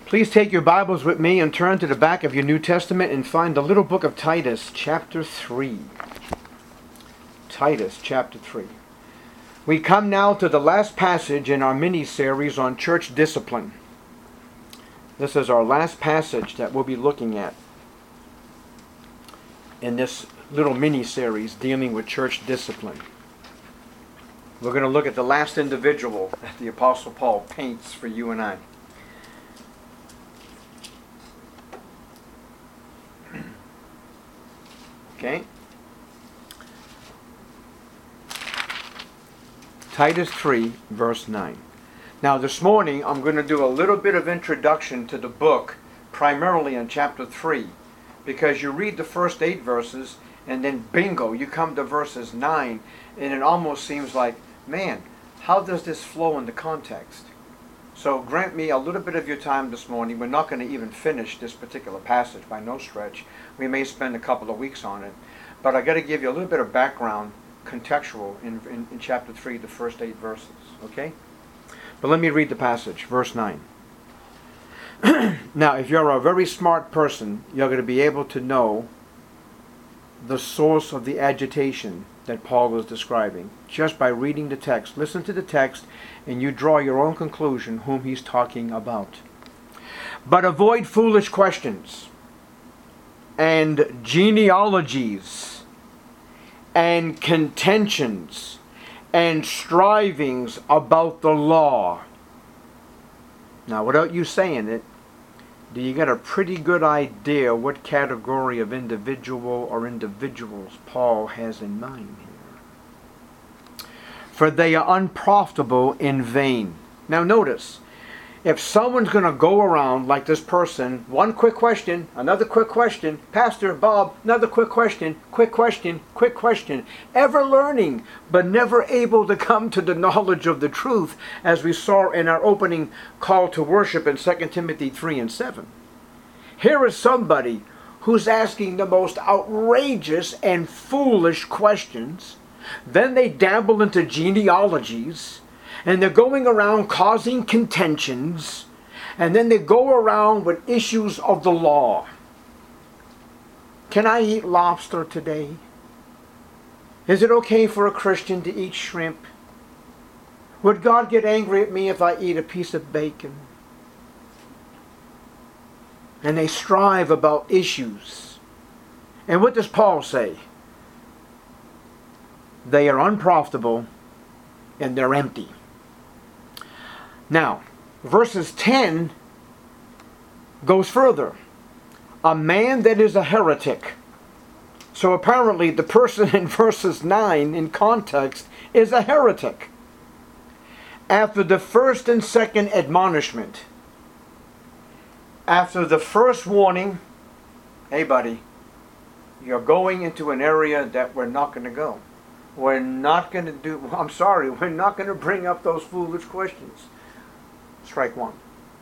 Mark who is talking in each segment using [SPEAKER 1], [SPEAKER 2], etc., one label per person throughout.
[SPEAKER 1] Please take your Bibles with me and turn to the back of your New Testament and find the little book of Titus, chapter 3. Titus, chapter 3. We come now to the last passage in our mini-series on church discipline. This is our last passage that we'll be looking at in this little mini-series dealing with church discipline. We're going to look at the last individual that the Apostle Paul paints for you and I. Okay? Titus 3, verse 9. Now this morning I'm going to do a little bit of introduction to the book, primarily in chapter 3, because you read the first 8 verses and then bingo, you come to verses 9, and it almost seems like, man, how does this flow in the context? So grant me a little bit of your time this morning. We're not going to even finish this particular passage by no stretch. We may spend a couple of weeks on it. But I got to give you a little bit of background, contextual, in chapter 3, the first 8 verses. Okay? But let me read the passage, verse 9. Now, if you're a very smart person, you're going to be able to know the source of the agitation that Paul is describing just by reading the text. Listen to the text and you draw your own conclusion whom he's talking about. But avoid foolish questions and genealogies and contentions and strivings about the law. Now, without you saying it, do you get a pretty good idea what category of individual or individuals Paul has in mind here? For they are unprofitable in vain. Now notice, if someone's going to go around like this person, one quick question, another quick question, Pastor Bob, another quick question, ever learning but never able to come to the knowledge of the truth, as we saw in our opening call to worship in 2 Timothy 3 and 7. Here is somebody who's asking the most outrageous and foolish questions. Then they dabble into genealogies, and they're going around causing contentions, and then they go around with issues of the law. Can I eat lobster today? Is it okay for a Christian to eat shrimp? Would God get angry at me if I eat a piece of bacon? And they strive about issues. And what does Paul say? They are unprofitable and they're empty. Now, verses 10 goes further. A man that is a heretic. So apparently the person in verses 9 in context is a heretic. After the first and second admonishment, after the first warning, hey buddy, you're going into an area that we're not going to go. We're not going to we're not going to bring up those foolish questions. Strike one.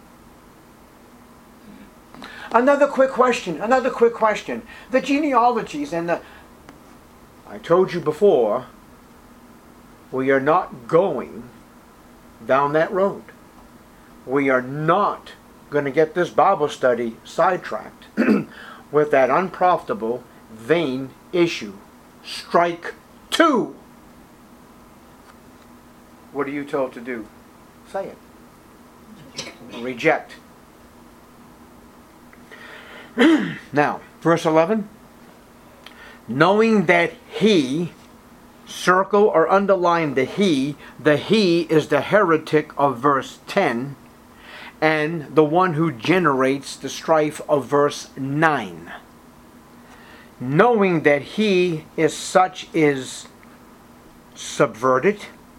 [SPEAKER 1] Another quick question. The genealogies and I told you before, we are not going down that road. We are not going to get this Bible study sidetracked with that unprofitable, vain issue. Strike two. What are you told to do? Say it. Reject. Now, verse 11. Knowing that he, circle or underline the he is the heretic of verse 10, and the one who generates the strife of verse 9. Knowing that he is such is subverted,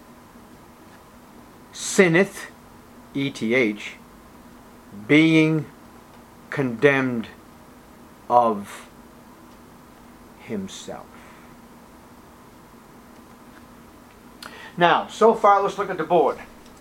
[SPEAKER 1] sinneth, ETH, being condemned of himself. Now, so far, let's look at the board.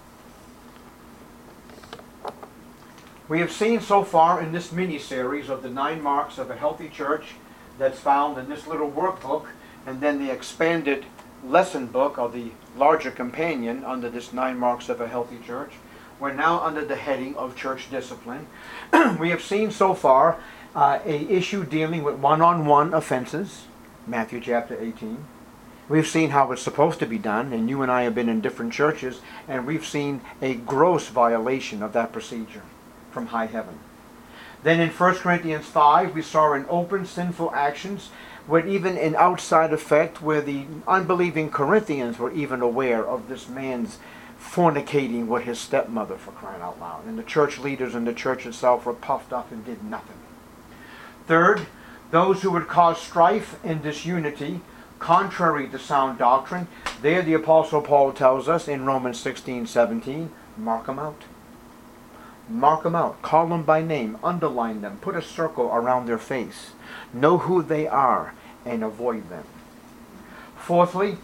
[SPEAKER 1] We have seen so far in this mini-series of the 9 marks of a healthy church that's found in this little workbook, and then the expanded lesson book, or the larger companion under this 9 marks of a healthy church. We're now under the heading of church discipline. We have seen so far a issue dealing with one-on-one offenses, Matthew chapter 18. We've seen how it's supposed to be done, and you and I have been in different churches, and we've seen a gross violation of that procedure from high heaven. Then in 1 Corinthians 5, we saw an open sinful actions with even an outside effect where the unbelieving Corinthians were even aware of this man's fornicating with his stepmother, for crying out loud. And the church leaders and the church itself were puffed up and did nothing. Third, those who would cause strife and disunity contrary to sound doctrine, there the Apostle Paul tells us in Romans 16:17, mark them out. Mark them out. Call them by name. Underline them. Put a circle around their face. Know who they are and avoid them. Fifthly,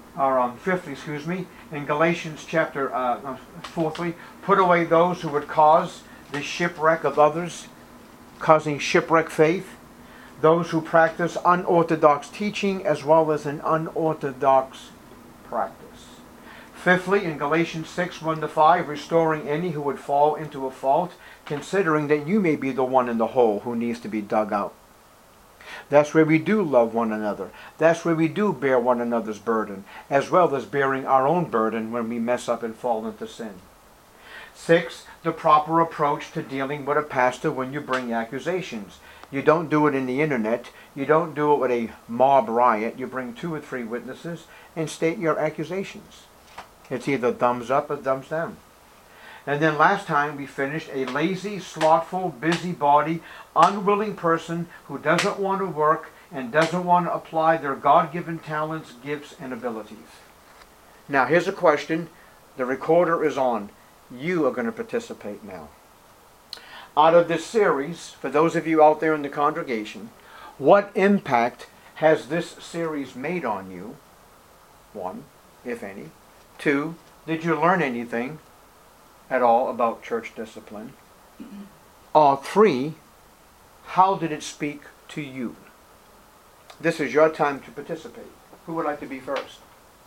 [SPEAKER 1] in Galatians chapter, fourthly, put away those who would cause the shipwreck of others, causing shipwreck faith. Those who practice unorthodox teaching as well as an unorthodox practice. Fifthly, in Galatians 6:1-5, restoring any who would fall into a fault, considering that you may be the one in the hole who needs to be dug out. That's where we do love one another. That's where we do bear one another's burden, as well as bearing our own burden when we mess up and fall into sin. 6, the proper approach to dealing with a pastor when you bring accusations. You don't do it in the internet. You don't do it with a mob riot. You bring 2 or 3 witnesses and state your accusations. It's either thumbs up or thumbs down. And then last time we finished a lazy, slothful, busybody, unwilling person who doesn't want to work and doesn't want to apply their God-given talents, gifts, and abilities. Now here's a question. The recorder is on. You are going to participate now. Out of this series, for those of you out there in the congregation, what impact has this series made on you? 1, if any. 2, did you learn anything at all about church discipline? Or 3, how did it speak to you? This is your time to participate. Who would like to be first?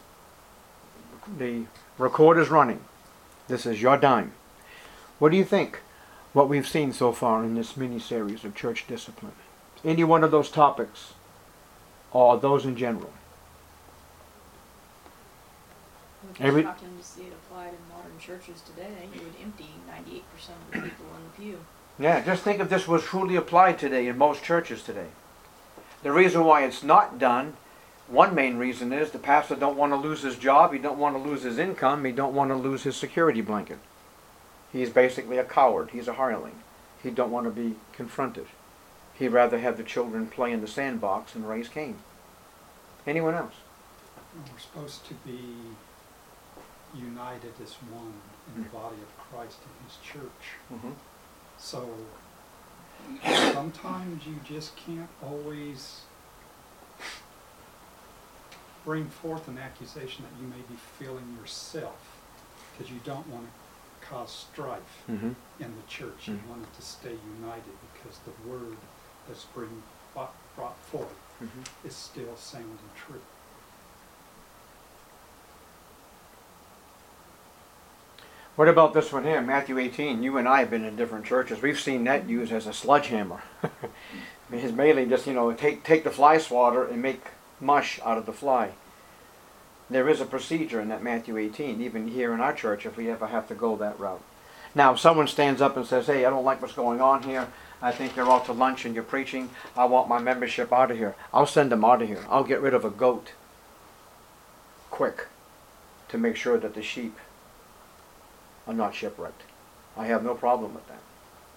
[SPEAKER 1] The recorder's running. This is your dime. What do you think? What we've seen so far in this mini-series of church discipline. Any one of those topics, or those in general.
[SPEAKER 2] It would be shocking to see it applied in modern churches today. You would empty 98% of the people in the pew.
[SPEAKER 1] Yeah, just think if this was truly applied today in most churches today. The reason why it's not done, one main reason is the pastor don't want to lose his job, he don't want to lose his income, he don't want to lose his security blanket. He's basically a coward. He's a hireling. He don't want to be confronted. He'd rather have the children play in the sandbox and raise Cain. Anyone else?
[SPEAKER 3] We're supposed to be united as one in the body of Christ and His church.
[SPEAKER 1] Mm-hmm.
[SPEAKER 3] So sometimes you just can't always bring forth an accusation that you may be feeling yourself, because you don't want to cause strife in the church. You want it to stay united because the word that's being brought forth is still sound and true.
[SPEAKER 1] What about this one here, Matthew 18? You and I have been in different churches. We've seen that used as a sledgehammer. I mean, it's mainly just, take the fly swatter and make mush out of the fly. There is a procedure in that Matthew 18, even here in our church, if we ever have to go that route. Now, if someone stands up and says, hey, I don't like what's going on here. I think you're out to lunch and you're preaching. I want my membership out of here. I'll send them out of here. I'll get rid of a goat quick to make sure that the sheep are not shipwrecked. I have no problem with that.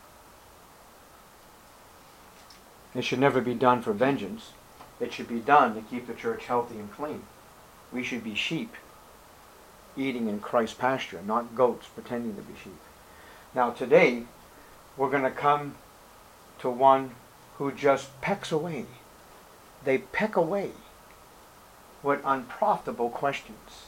[SPEAKER 1] It should never be done for vengeance. It should be done to keep the church healthy and clean. We should be sheep eating in Christ's pasture, not goats pretending to be sheep. Now today, we're going to come to one who just pecks away. They peck away with unprofitable questions,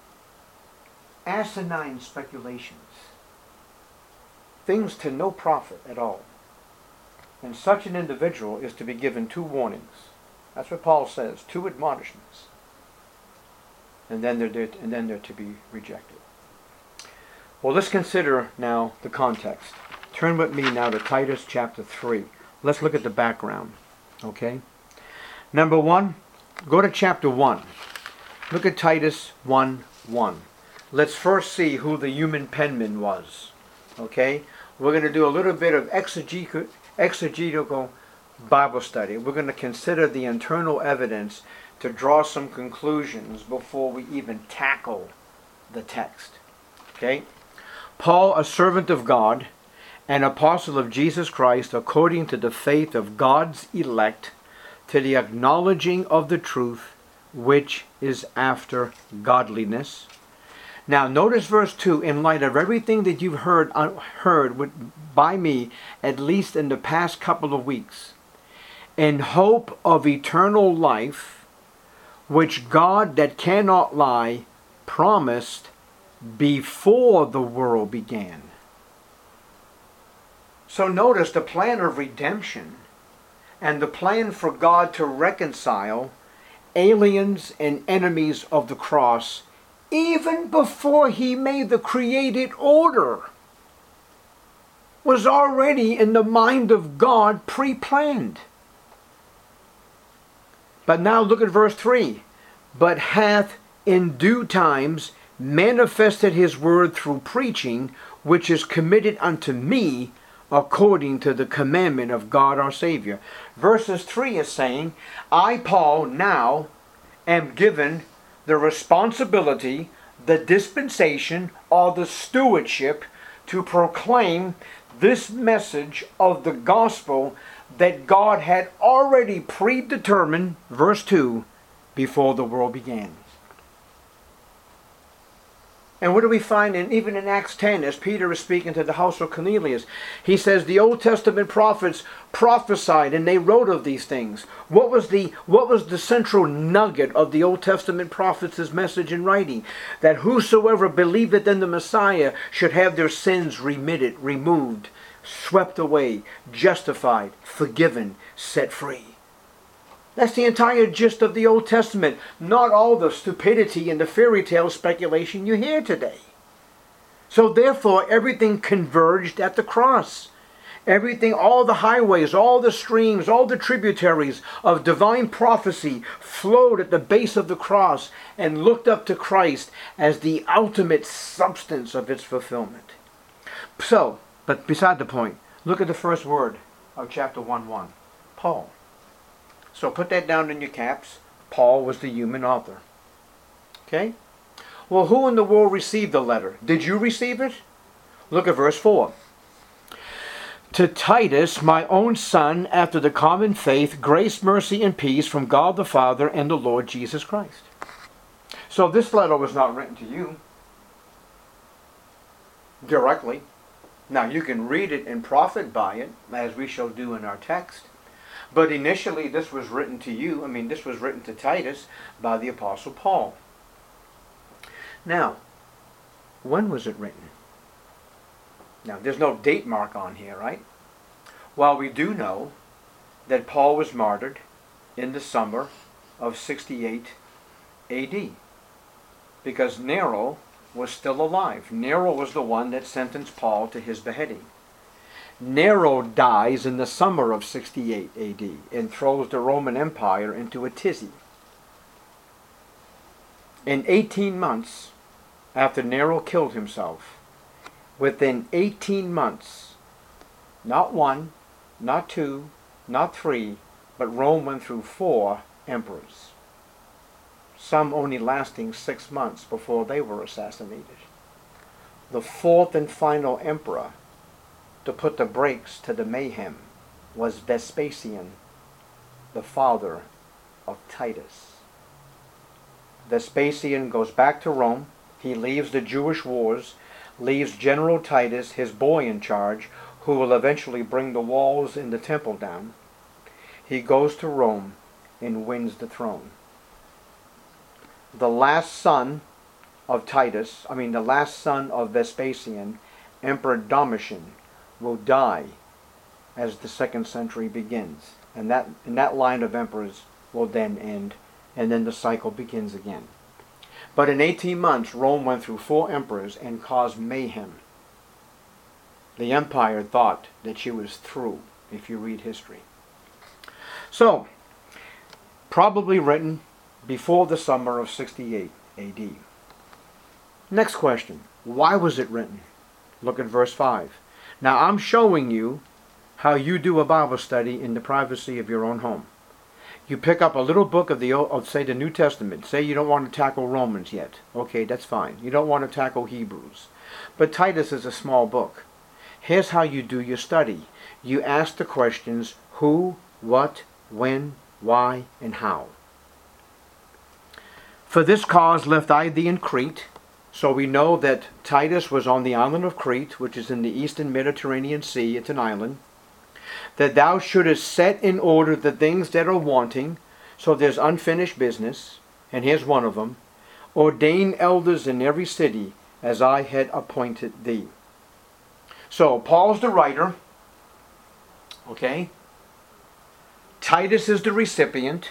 [SPEAKER 1] asinine speculations, things to no profit at all. And such an individual is to be given 2 warnings. That's what Paul says, 2 admonishments. And then they're to be rejected. Well, let's consider now the context. Turn with me now to Titus chapter 3. Let's look at the background. Okay? Number 1, go to chapter 1. Look at Titus 1:1. Let's first see who the human penman was. Okay? We're going to do a little bit of exegetical Bible study. We're going to consider the internal evidence to draw some conclusions before we even tackle the text. Okay? Paul, a servant of God, an apostle of Jesus Christ, according to the faith of God's elect, to the acknowledging of the truth, which is after godliness. Now, notice verse 2, in light of everything that you've heard by me, at least in the past couple of weeks, in hope of eternal life, which God that cannot lie promised before the world began. So notice the plan of redemption and the plan for God to reconcile aliens and enemies of the cross even before he made the created order was already in the mind of God pre-planned. But now look at verse 3. But hath in due times manifested his word through preaching, which is committed unto me according to the commandment of God our Savior. Verses 3 is saying, I, Paul, now am given the responsibility, the dispensation, or the stewardship to proclaim this message of the gospel that God had already predetermined, verse 2, before the world began. And what do we find even in Acts 10 as Peter is speaking to the house of Cornelius? He says the Old Testament prophets prophesied and they wrote of these things. What was the central nugget of the Old Testament prophets' message in writing? That whosoever believeth in the Messiah should have their sins remitted, removed, swept away, justified, forgiven, set free. That's the entire gist of the Old Testament, not all the stupidity and the fairy tale speculation you hear today. So therefore, everything converged at the cross. Everything, all the highways, all the streams, all the tributaries of divine prophecy flowed at the base of the cross and looked up to Christ as the ultimate substance of its fulfillment. So, but beside the point, look at the first word of chapter 1:1, Paul. So put that down in your caps. Paul was the human author. Okay? Well, who in the world received the letter? Did you receive it? Look at verse 4. To Titus, my own son, after the common faith, grace, mercy, and peace from God the Father and the Lord Jesus Christ. So this letter was not written to you directly. Now you can read it and profit by it, as we shall do in our text. But initially this was written to you, this was written to Titus by the Apostle Paul. Now, when was it written? Now, there's no date mark on here, right? Well, we do know that Paul was martyred in the summer of 68 AD because Nero was still alive. Nero was the one that sentenced Paul to his beheading. Nero dies in the summer of 68 AD and throws the Roman Empire into a tizzy. In 18 months after Nero killed himself, within 18 months, not one, not two, not three, but Rome went through 4 emperors. Some only lasting 6 months before they were assassinated. The 4th and final emperor to put the brakes to the mayhem was Vespasian, the father of Titus. Vespasian goes back to Rome. He leaves the Jewish wars, leaves General Titus, his boy, in charge, who will eventually bring the walls in the temple down. He goes to Rome and wins the throne. The last son of the last son of Vespasian, Emperor Domitian, will die as the 2nd century begins. And that line of emperors will then end, and then the cycle begins again. But in 18 months, Rome went through 4 emperors and caused mayhem. The empire thought that she was through, if you read history. So, probably written before the summer of 68 AD. Next question. Why was it written? Look at verse 5. Now I'm showing you how you do a Bible study in the privacy of your own home. You pick up a little book of say the New Testament. Say you don't want to tackle Romans yet. Okay, that's fine. You don't want to tackle Hebrews. But Titus is a small book. Here's how you do your study. You ask the questions who, what, when, why, and how. For this cause left I thee in Crete. So we know that Titus was on the island of Crete, which is in the eastern Mediterranean Sea. It's an island. That thou shouldest set in order the things that are wanting. So there's unfinished business. And here's one of them. Ordain elders in every city as I had appointed thee. So Paul's the writer. Okay. Titus is the recipient.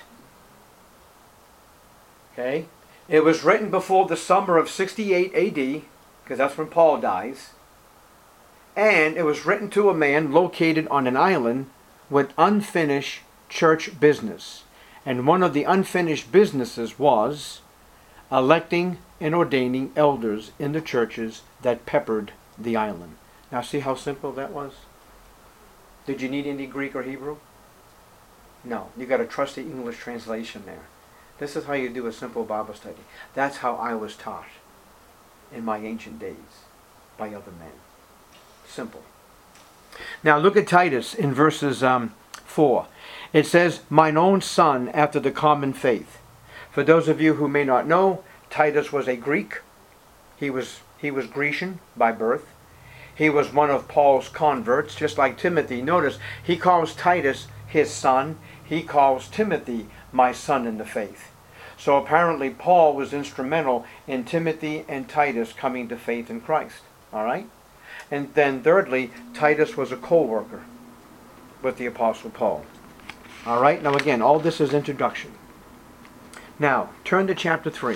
[SPEAKER 1] Okay. It was written before the summer of 68 AD, because that's when Paul dies. And it was written to a man located on an island with unfinished church business. And one of the unfinished businesses was electing and ordaining elders in the churches that peppered the island. Now see how simple that was? Did you need any Greek or Hebrew? No. You got to trust the English translation there. This is how you do a simple Bible study. That's how I was taught in my ancient days by other men. Simple. Now look at Titus in verses 4. It says, mine own son after the common faith. For those of you who may not know, Titus was a Greek. He was Grecian by birth. He was one of Paul's converts, just like Timothy. Notice, he calls Titus his son. He calls Timothy my son in the faith. So apparently Paul was instrumental in Timothy and Titus coming to faith in Christ. All right? And then thirdly, Titus was a co-worker with the Apostle Paul. All right? Now again, all this is introduction. Now, turn to chapter 3.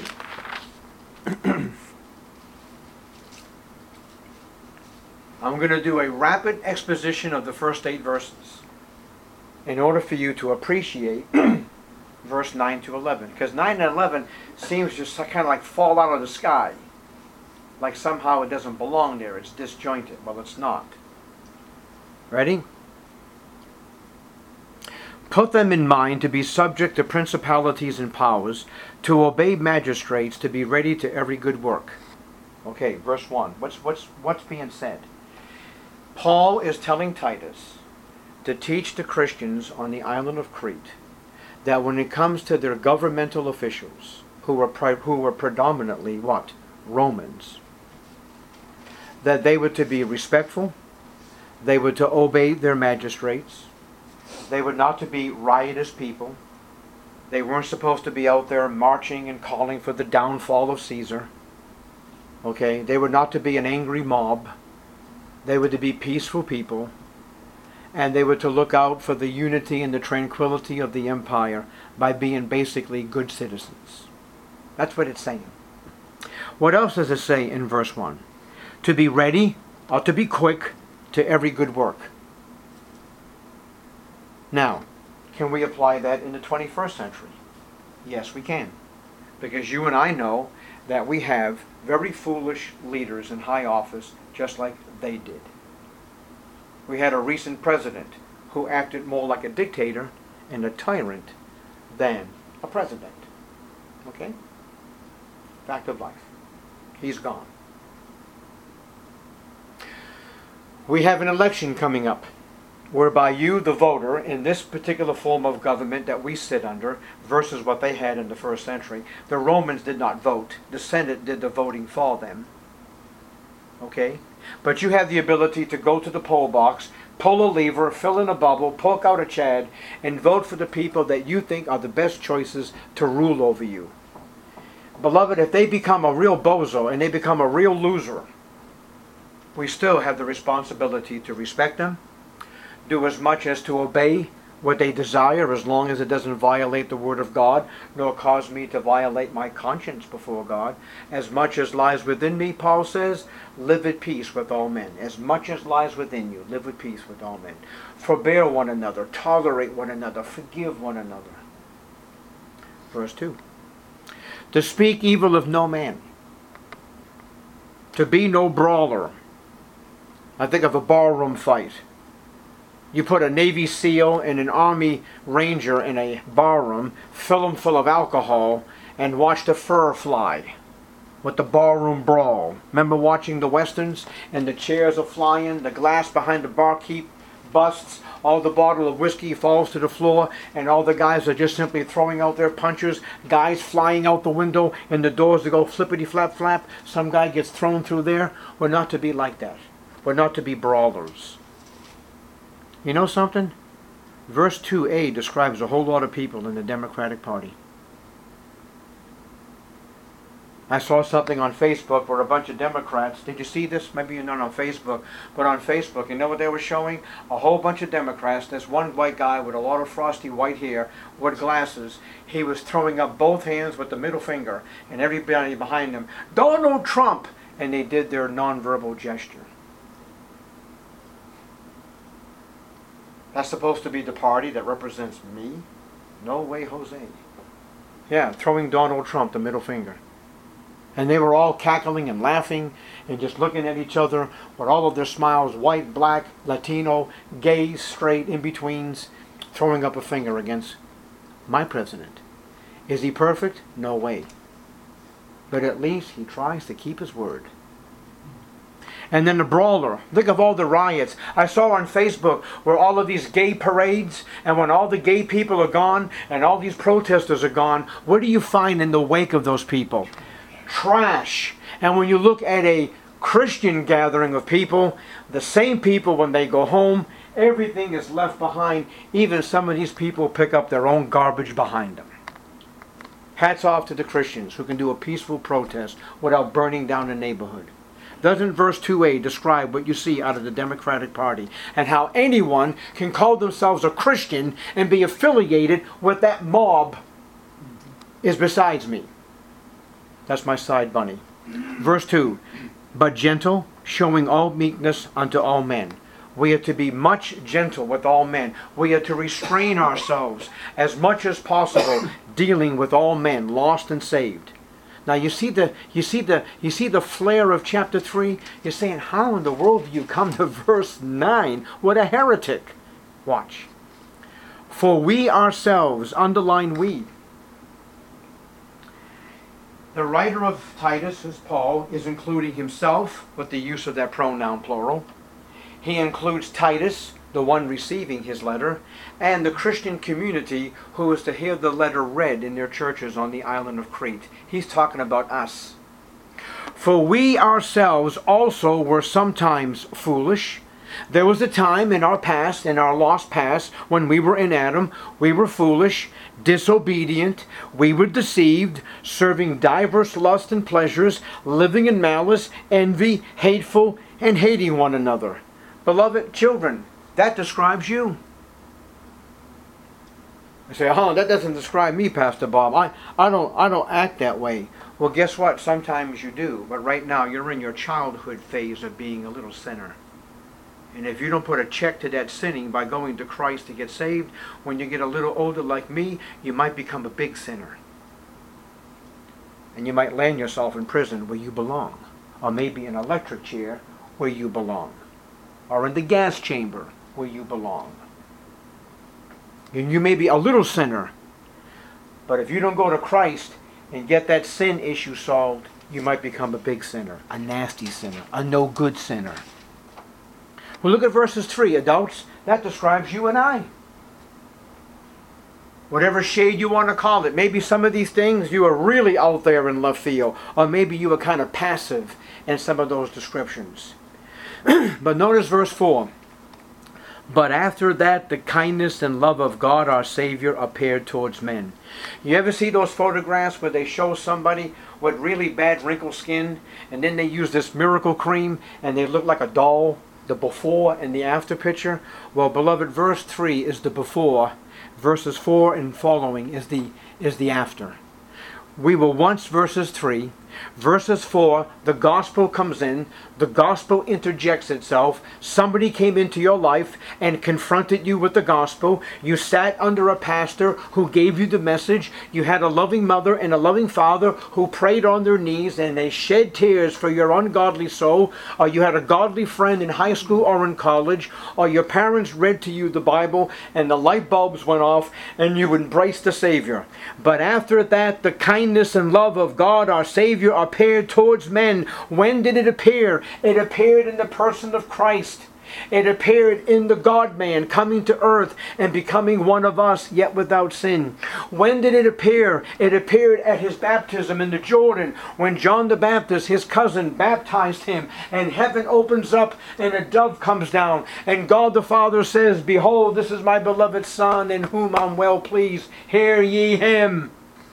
[SPEAKER 1] I'm going to do a rapid exposition of the first 8 verses in order for you to appreciate verse 9 to 11. Because 9 and 11 seems just kind of like fall out of the sky. Like somehow it doesn't belong there. It's disjointed. Well, it's not. Ready? Put them in mind to be subject to principalities and powers, to obey magistrates, to be ready to every good work. Okay, verse 1. What's being said? Paul is telling Titus to teach the Christians on the island of Crete that when it comes to their governmental officials, who were predominantly what? Romans, that they were to be respectful, they were to obey their magistrates, they were not to be riotous people, they weren't supposed to be out there marching and calling for the downfall of Caesar. Okay, they were not to be an angry mob, they were to be peaceful people, and they were to look out for the unity and the tranquility of the empire by being basically good citizens. That's what it's saying. What else does it say in verse 1? To be ready, or to be quick, to every good work. Now, can we apply that in the 21st century? Yes, we can. Because you and I know that we have very foolish leaders in high office, just like they did. We had a recent president who acted more like a dictator and a tyrant than a president. Okay? Fact of life. He's gone. We have an election coming up whereby you, the voter, in this particular form of government that we sit under versus what they had in the first century, the Romans did not vote. The Senate did the voting for them. Okay? But you have the ability to go to the poll box, pull a lever, fill in a bubble, poke out a chad, and vote for the people that you think are the best choices to rule over you. Beloved, if they become a real bozo and they become a real loser, we still have the responsibility to respect them, do as much as to obey what they desire, as long as it doesn't violate the Word of God, nor cause me to violate my conscience before God. As much as lies within me, Paul says, live at peace with all men. As much as lies within you, live at peace with all men. Forbear one another, tolerate one another, forgive one another. Verse 2. To speak evil of no man. To be no brawler. I think of a barroom fight. You put a Navy SEAL and an Army Ranger in a barroom, fill them full of alcohol, and watch the fur fly with the barroom brawl. Remember watching the Westerns? And the chairs are flying, the glass behind the barkeep busts, all the bottle of whiskey falls to the floor, and all the guys are just simply throwing out their punches, guys flying out the window, and the doors that go flippity flap flap. Some guy gets thrown through there. We're not to be like that. We're not to be brawlers. You know something? Verse 2a describes a whole lot of people in the Democratic Party. I saw something on Facebook where a bunch of Democrats, did you see this? Maybe you're not on Facebook, but on Facebook, you know what they were showing? A whole bunch of Democrats. There's one white guy with a lot of frosty white hair, with glasses. He was throwing up both hands with the middle finger, and everybody behind him, Donald Trump! And they did their nonverbal gesture. That's supposed to be the party that represents me? No way, Jose. Yeah, throwing Donald Trump the middle finger. And they were all cackling and laughing and just looking at each other with all of their smiles, white, black, Latino, gay, straight, in-betweens, throwing up a finger against my president. Is he perfect? No way. But at least he tries to keep his word. And then the brawler. Think of all the riots. I saw on Facebook where all of these gay parades, and when all the gay people are gone and all these protesters are gone, what do you find in the wake of those people? Trash. And when you look at a Christian gathering of people, the same people, when they go home, everything is left behind. Even some of these people pick up their own garbage behind them. Hats off to the Christians who can do a peaceful protest without burning down a neighborhood. Doesn't verse 2a describe what you see out of the Democratic Party and how anyone can call themselves a Christian and be affiliated with that mob is besides me. That's my side bunny. Verse 2, but gentle, showing all meekness unto all men. We are to be much gentle with all men. We are to restrain ourselves as much as possible, dealing with all men, lost and saved. Now you see the flare of chapter 3? You're saying, how in the world do you come to verse 9? What a heretic. Watch. For we ourselves, underline we. The writer of Titus, as Paul, is including himself with the use of that pronoun plural. He includes Titus, the one receiving his letter, and the Christian community who is to hear the letter read in their churches on the island of Crete. He's talking about us. For we ourselves also were sometimes foolish. There was a time in our past, in our lost past, when we were in Adam, we were foolish, disobedient, we were deceived, serving diverse lusts and pleasures, living in malice, envy, hateful, and hating one another. Beloved children, that describes you. I say, oh, that doesn't describe me, Pastor Bob. I don't act that way. Well, guess what? Sometimes you do. But right now, you're in your childhood phase of being a little sinner. And if you don't put a check to that sinning by going to Christ to get saved, when you get a little older like me, you might become a big sinner. And you might land yourself in prison where you belong. Or maybe in an electric chair where you belong. Or in the gas chamber where you belong. And you may be a little sinner, but if you don't go to Christ and get that sin issue solved, you might become a big sinner, a nasty sinner, a no good sinner. Well, look at verses 3, adults. That describes you and I. Whatever shade you want to call it. Maybe some of these things you are really out there in left field, or maybe you are kind of passive in some of those descriptions. But notice verse 4. But after that, the kindness and love of God our Savior appeared towards men. You ever see those photographs where they show somebody with really bad wrinkled skin, and then they use this miracle cream, and they look like a doll? the before and the after picture? Well, beloved, verse 3 is the before. Verses 4 and following is the after. We were once verses 3. Verses 4, the gospel comes in, the gospel interjects itself, somebody came into your life and confronted you with the gospel, you sat under a pastor who gave you the message, you had a loving mother and a loving father who prayed on their knees and they shed tears for your ungodly soul, or you had a godly friend in high school or in college, or your parents read to you the Bible and the light bulbs went off and you embraced the Savior. But after that, the kindness and love of God, our Savior, appeared towards men. When did it appear? It appeared in the person of Christ. It appeared in the God-man coming to earth and becoming one of us, yet without sin. When did it appear? It appeared at his baptism in the Jordan, when John the Baptist, his cousin, baptized him, and heaven opens up and a dove comes down, and God the Father says, "Behold, this is my beloved Son, in whom I'm well pleased. Hear ye him."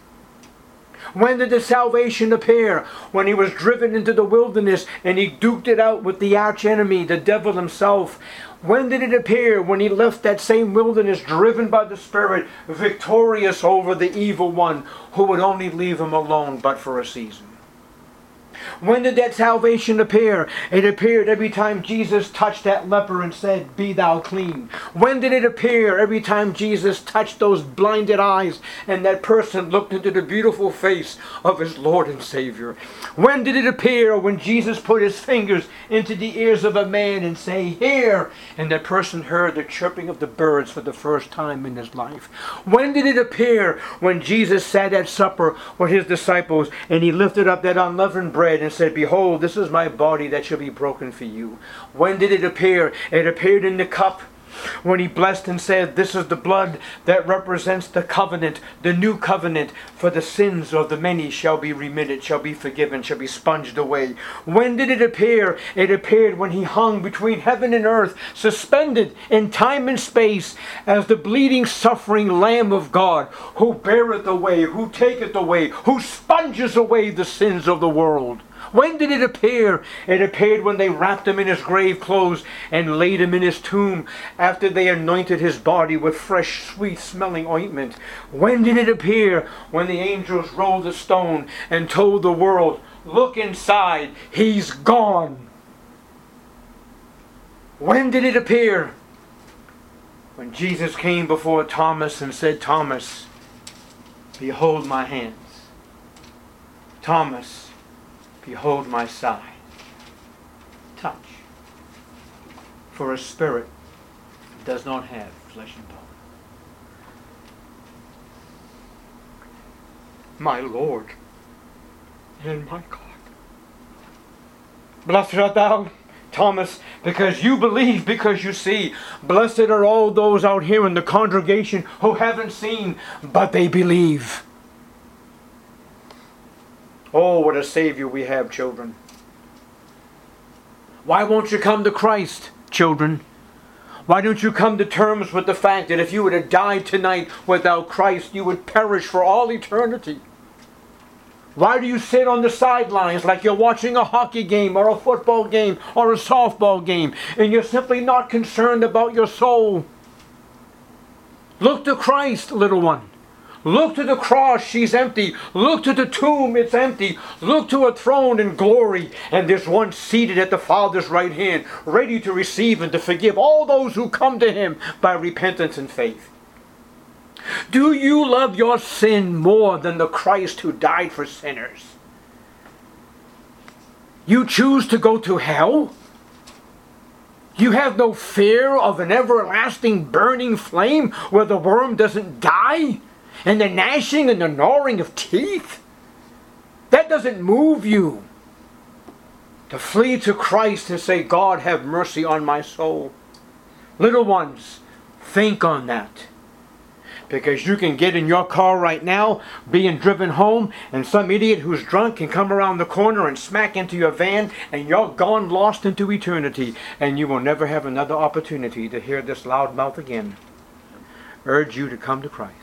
[SPEAKER 1] When did the salvation appear? When he was driven into the wilderness and he duked it out with the arch enemy, the devil himself. When did it appear? When he left that same wilderness driven by the Spirit, victorious over the evil one who would only leave him alone but for a season. When did that salvation appear? It appeared every time Jesus touched that leper and said, "Be thou clean." When did it appear? Every time Jesus touched those blinded eyes and that person looked into the beautiful face of his Lord and Savior. When did it appear? When Jesus put his fingers into the ears of a man and say, "Hear," and that person heard the chirping of the birds for the first time in his life. When did it appear? When Jesus sat at supper with his disciples and he lifted up that unleavened bread and said, "Behold, this is my body that shall be broken for you." When did it appear? It appeared in the cup when he blessed and said, "This is the blood that represents the covenant, the new covenant, for the sins of the many shall be remitted, shall be forgiven, shall be sponged away." When did it appear? It appeared when he hung between heaven and earth, suspended in time and space, as the bleeding, suffering Lamb of God, who beareth away, who taketh away, who sponges away the sins of the world. When did it appear? It appeared when they wrapped him in his grave clothes and laid him in his tomb after they anointed his body with fresh, sweet-smelling ointment. When did it appear? When the angels rolled the stone and told the world, "Look inside, he's gone." When did it appear? When Jesus came before Thomas and said, "Thomas, behold my hands. Thomas, behold my side. Touch. For a spirit does not have flesh and bone." My Lord and my God. Blessed art thou, Thomas, because you believe, because you see. Blessed are all those out here in the congregation who haven't seen, but they believe. Oh, what a Savior we have, children. Why won't you come to Christ, children? Why don't you come to terms with the fact that if you were to die tonight without Christ, you would perish for all eternity? Why do you sit on the sidelines like you're watching a hockey game or a football game or a softball game and you're simply not concerned about your soul? Look to Christ, little one. Look to the cross, she's empty. Look to the tomb, it's empty. Look to a throne in glory, and there's one seated at the Father's right hand, ready to receive and to forgive all those who come to him by repentance and faith. Do you love your sin more than the Christ who died for sinners? You choose to go to hell? You have no fear of an everlasting burning flame where the worm doesn't die? And the gnashing and the gnawing of teeth? That doesn't move you to flee to Christ and say, "God, have mercy on my soul." Little ones, think on that. Because you can get in your car right now, being driven home, and some idiot who's drunk can come around the corner and smack into your van, and you're gone lost into eternity, and you will never have another opportunity to hear this loud mouth again urge you to come to Christ.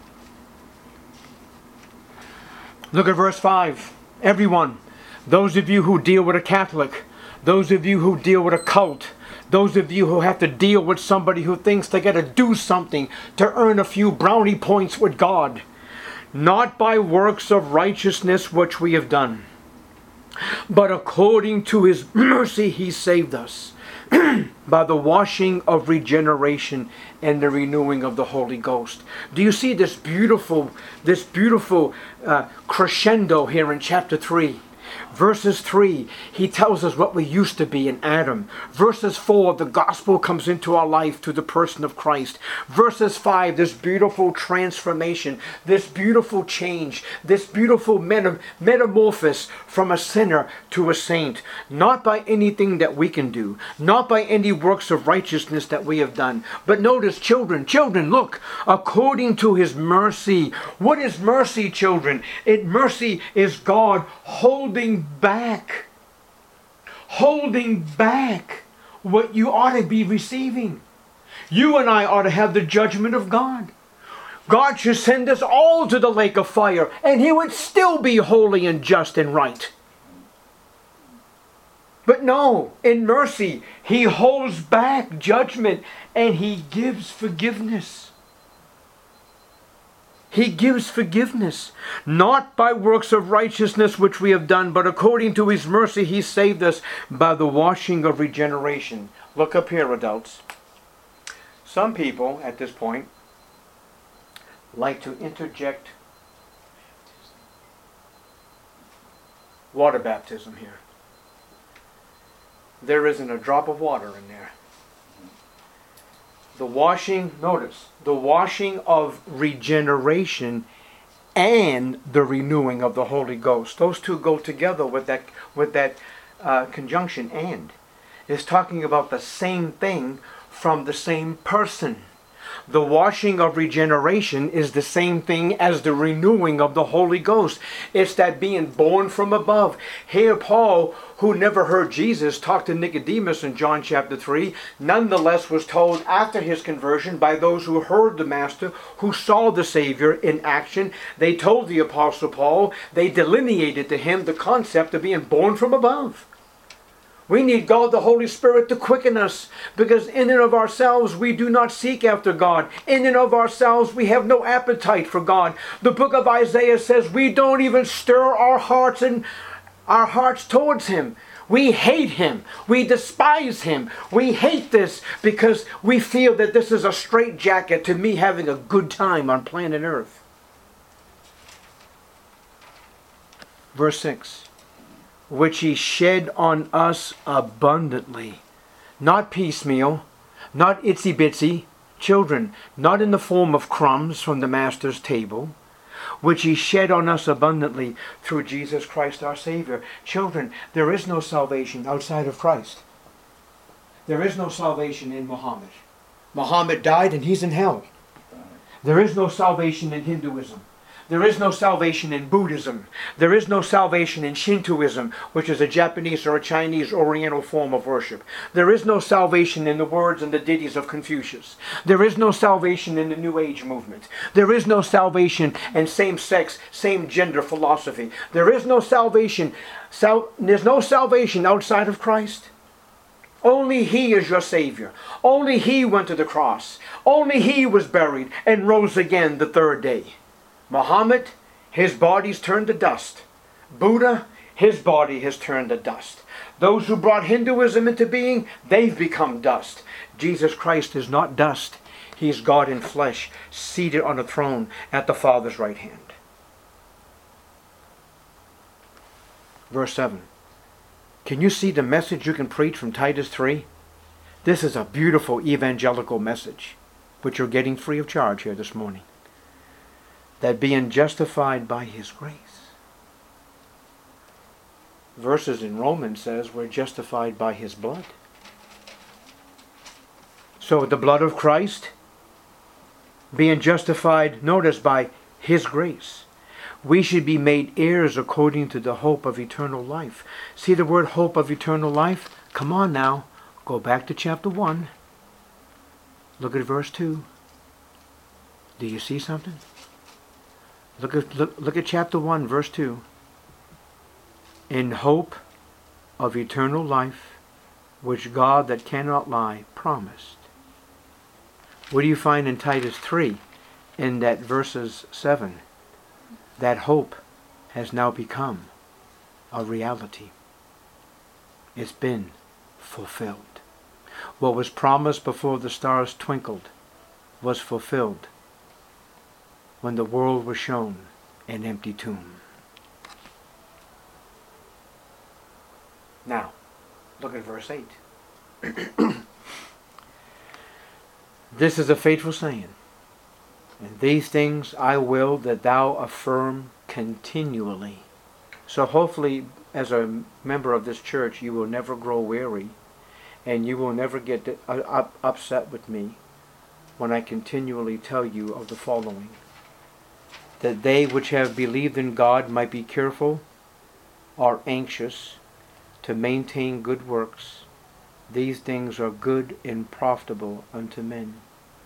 [SPEAKER 1] Look at verse 5. Everyone, those of you who deal with a Catholic, those of you who deal with a cult, Those of you who have to deal with somebody who thinks they got to do something to earn a few brownie points with God. Not by works of righteousness which we have done, but according to His mercy He saved us by the washing of regeneration and the renewing of the Holy Ghost. Do you see this beautiful crescendo here in chapter 3? Verses 3, he tells us what we used to be in Adam. Verses 4, the gospel comes into our life through the person of Christ. Verses 5, this beautiful transformation, this beautiful change, this beautiful metamorphosis from a sinner to a saint. Not by anything that we can do, not by any works of righteousness that we have done. But notice, children, look, according to His mercy. What is mercy, children? Mercy is God holding back what you ought to be receiving. You and I ought to have the judgment of God. God should send us all to the lake of fire, and He would still be holy and just and right. But no, in mercy, He holds back judgment and He gives forgiveness. He gives forgiveness, not by works of righteousness which we have done, but according to His mercy He saved us by the washing of regeneration. Look up here, adults. Some people at this point like to interject water baptism here. There isn't a drop of water in there. The washing, notice, the washing of regeneration and the renewing of the Holy Ghost. Those two go together with that conjunction, and. It's talking about the same thing from the same person. The washing of regeneration is the same thing as the renewing of the Holy Ghost. It's that being born from above. Here Paul, who never heard Jesus, talk to Nicodemus in John chapter 3, nonetheless was told after his conversion by those who heard the Master, who saw the Savior in action. They told the Apostle Paul, they delineated to him the concept of being born from above. We need God the Holy Spirit to quicken us, because in and of ourselves we do not seek after God. In and of ourselves we have no appetite for God. The book of Isaiah says we don't even stir our hearts towards Him. We hate Him. We despise Him. We hate this because we feel that this is a straitjacket to me having a good time on planet Earth. Verse 6. Which He shed on us abundantly. Not piecemeal, not itsy bitsy, children, not in the form of crumbs from the Master's table, which He shed on us abundantly through Jesus Christ our Savior. Children, there is no salvation outside of Christ. There is no salvation in Muhammad. Muhammad died and he's in hell. There is no salvation in Hinduism. There is no salvation in Buddhism. There is no salvation in Shintoism, which is a Japanese or a Chinese Oriental form of worship. There is no salvation in the words and the ditties of Confucius. There is no salvation in the New Age movement. There is no salvation in same-sex, same-gender philosophy. There is no salvation. There's no salvation outside of Christ. Only He is your Savior. Only He went to the cross. Only He was buried and rose again the third day. Muhammad, his body's turned to dust. Buddha, his body has turned to dust. Those who brought Hinduism into being, they've become dust. Jesus Christ is not dust. He is God in flesh, seated on a throne at the Father's right hand. Verse 7. Can you see the message you can preach from Titus 3? This is a beautiful evangelical message, which you're getting free of charge here this morning. That being justified by His grace. Verses in Romans says we're justified by His blood. So the blood of Christ, being justified, notice, by His grace. We should be made heirs according to the hope of eternal life. See the word hope of eternal life? Come on now. Go back to chapter 1. Look at verse 2. Do you see something? Look at chapter 1, verse 2. In hope of eternal life, which God that cannot lie promised. What do you find in Titus 3 in that verses 7? That hope has now become a reality. It's been fulfilled. What was promised before the stars twinkled was fulfilled when the world was shown an empty tomb. Now, look at verse 8. This is a faithful saying, and these things I will that thou affirm continually. So hopefully, as a member of this church, you will never grow weary, and you will never get upset with me when I continually tell you of the following. That they which have believed in God might be careful, are anxious to maintain good works. These things are good and profitable unto men.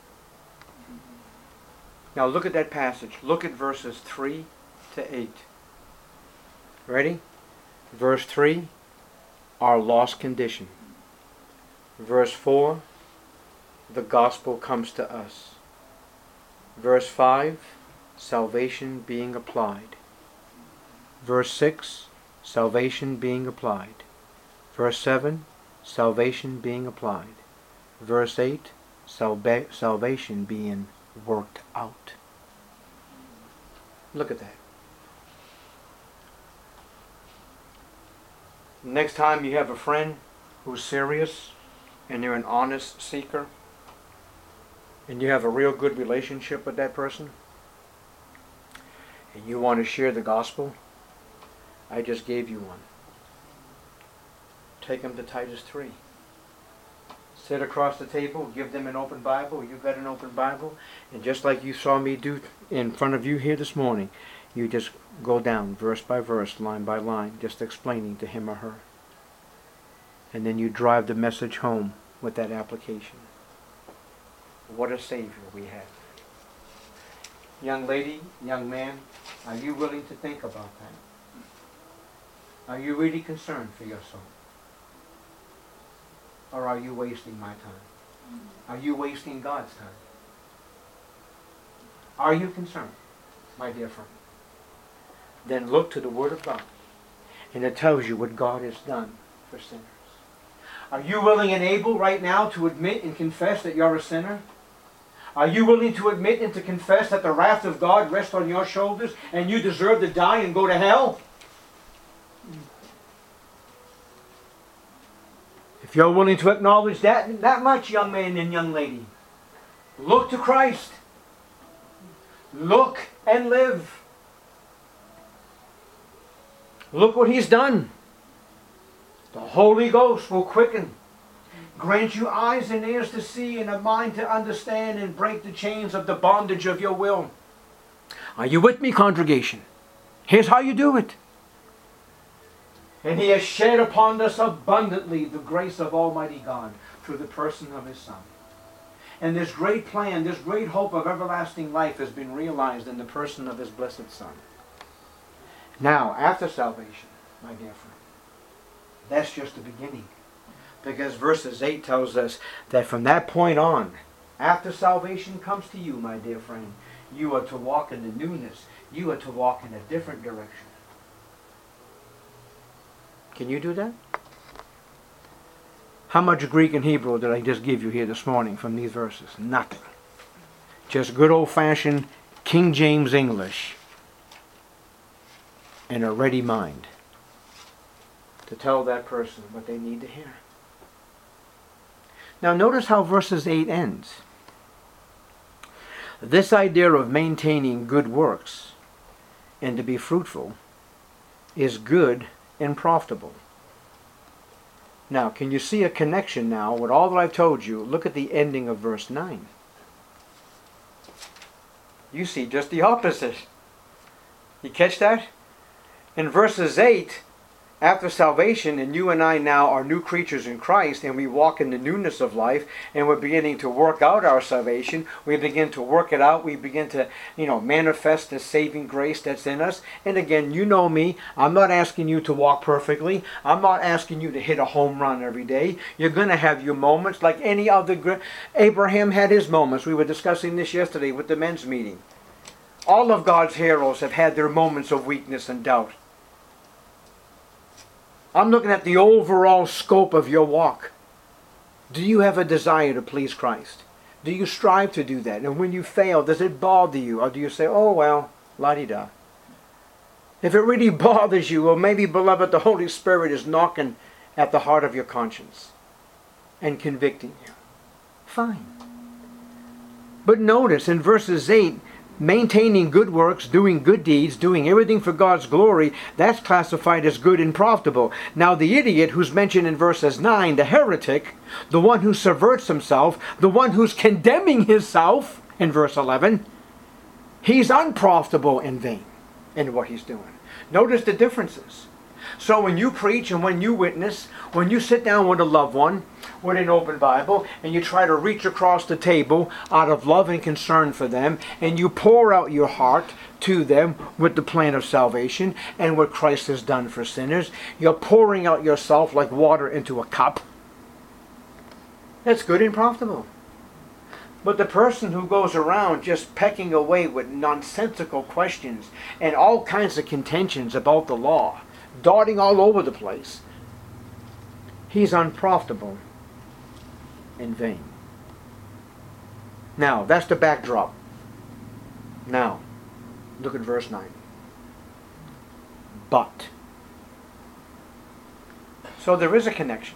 [SPEAKER 1] Now look at that passage. Look at verses 3 to 8. Ready? Verse 3, our lost condition. Verse 4, the gospel comes to us. Verse 5, salvation being applied. Verse 6, salvation being applied. Verse 7, salvation being applied. Verse 8, salvation being worked out. Look at that. Next time you have a friend who's serious and you're an honest seeker and you have a real good relationship with that person and you want to share the gospel, I just gave you one. Take them to Titus 3. Sit across the table, give them an open Bible. You've got an open Bible. And just like you saw me do in front of you here this morning, you just go down verse by verse, line by line, just explaining to him or her. And then you drive the message home with that application. What a Savior we have. Young lady, young man, are you willing to think about that? Are you really concerned for your soul? Or are you wasting my time? Are you wasting God's time? Are you concerned, my dear friend? Then look to the Word of God, and it tells you what God has done for sinners. Are you willing and able right now to admit and confess that you're a sinner? Are you willing to admit and to confess that the wrath of God rests on your shoulders and you deserve to die and go to hell? If you're willing to acknowledge that much, young man and young lady, look to Christ. Look and live. Look what He's done. The Holy Ghost will quicken, grant you eyes and ears to see and a mind to understand and break the chains of the bondage of your will. Are you with me, congregation? Here's how you do it. And He has shed upon us abundantly the grace of Almighty God through the person of His Son. And this great plan, this great hope of everlasting life has been realized in the person of His blessed Son. Now, after salvation, my dear friend, that's just the beginning. Because verses 8 tells us that from that point on, after salvation comes to you, my dear friend, you are to walk in the newness. You are to walk in a different direction. Can you do that? How much Greek and Hebrew did I just give you here this morning from these verses? Nothing. Just good old-fashioned King James English and a ready mind to tell that person what they need to hear. Now notice how verses 8 ends. This idea of maintaining good works and to be fruitful is good and profitable. Now, can you see a connection now with all that I've told you? Look at the ending of verse 9. You see just the opposite. You catch that? In verses 8, after salvation, and you and I now are new creatures in Christ, and we walk in the newness of life, and we're beginning to work out our salvation, we begin to work it out, we begin to, manifest the saving grace that's in us. And again, you know me, I'm not asking you to walk perfectly. I'm not asking you to hit a home run every day. You're going to have your moments like any other. Abraham had his moments. We were discussing this yesterday with the men's meeting. All of God's heroes have had their moments of weakness and doubt. I'm looking at the overall scope of your walk. Do you have a desire to please Christ? Do you strive to do that? And when you fail, does it bother you? Or do you say, oh well, la-di-da? If it really bothers you, well maybe, beloved, the Holy Spirit is knocking at the heart of your conscience and convicting you. Fine. But notice in verses 8, maintaining good works, doing good deeds, doing everything for God's glory, that's classified as good and profitable. Now the idiot who's mentioned in verses 9, the heretic, the one who subverts himself, the one who's condemning himself in verse 11, he's unprofitable and vain in what he's doing. Notice the differences. So when you preach and when you witness, when you sit down with a loved one, with an open Bible, and you try to reach across the table out of love and concern for them, and you pour out your heart to them with the plan of salvation and what Christ has done for sinners, you're pouring out yourself like water into a cup. That's good and profitable. But the person who goes around just pecking away with nonsensical questions and all kinds of contentions about the law, darting all over the place, he's unprofitable and vain. Now, that's the backdrop. Now, look at verse 9. But. So there is a connection.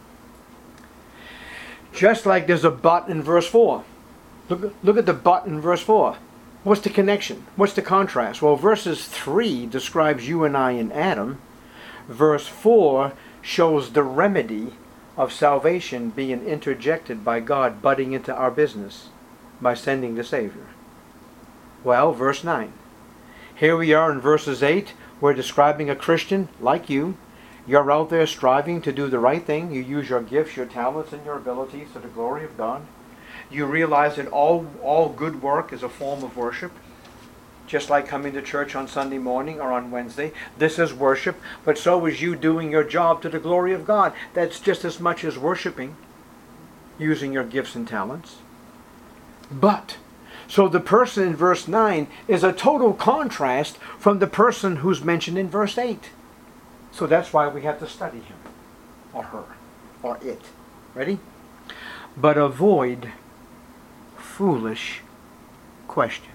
[SPEAKER 1] Just like there's a but in verse 4. Look at the but in verse 4. What's the connection? What's the contrast? Well, verses 3 describes you and I in Adam. Verse 4 shows the remedy of salvation being interjected by God, butting into our business by sending the Savior. Well, verse 9. Here we are in verses 8. We're describing a Christian like you. You're out there striving to do the right thing. You use your gifts, your talents, and your abilities to the glory of God. You realize that all good work is a form of worship. Just like coming to church on Sunday morning or on Wednesday. This is worship, but so is you doing your job to the glory of God. That's just as much as worshiping, using your gifts and talents. But, so the person in verse 9 is a total contrast from the person who's mentioned in verse 8. So that's why we have to study him, or her, or it. Ready? But avoid foolish questions.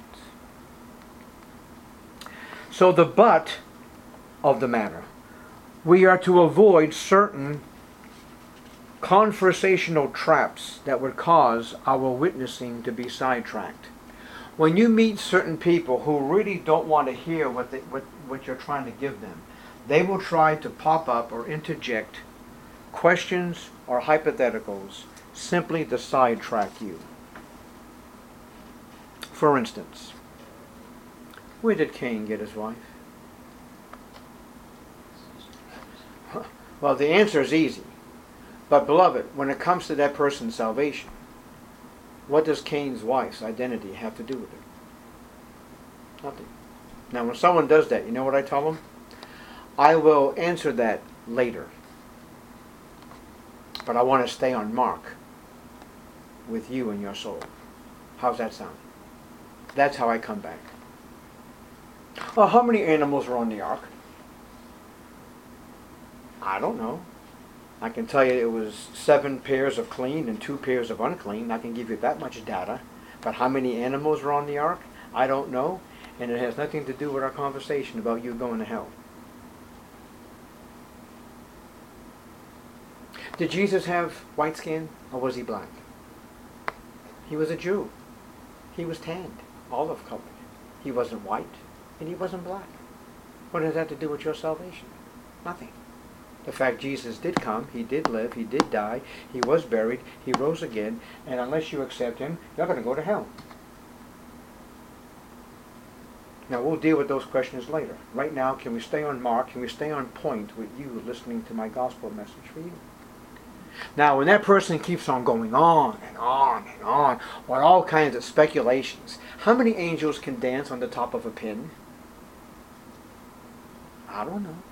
[SPEAKER 1] So the but of the matter, we are to avoid certain conversational traps that would cause our witnessing to be sidetracked. When you meet certain people who really don't want to hear what you're trying to give them, they will try to pop up or interject questions or hypotheticals simply to sidetrack you. For instance, where did Cain get his wife? Well, the answer is easy. But beloved, when it comes to that person's salvation, what does Cain's wife's identity have to do with it? Nothing. Now, when someone does that, you know what I tell them? I will answer that later. But I want to stay on mark with you and your soul. How's that sound? That's how I come back. Well, how many animals were on the ark? I don't know. I can tell you it was 7 pairs of clean and 2 pairs of unclean. I can give you that much data. But how many animals were on the ark? I don't know. And it has nothing to do with our conversation about you going to hell. Did Jesus have white skin or was he black? He was a Jew. He was tanned, olive colored. He wasn't white and he wasn't black. What does that have to do with your salvation? Nothing. The fact Jesus did come, he did live, he did die, he was buried, he rose again, and unless you accept him, you're going to go to hell. Now we'll deal with those questions later. Right now, can we stay on mark? Can we stay on point with you listening to my gospel message for you? Now, when that person keeps on going on and on and on with all kinds of speculations, how many angels can dance on the top of a pin? I don't know.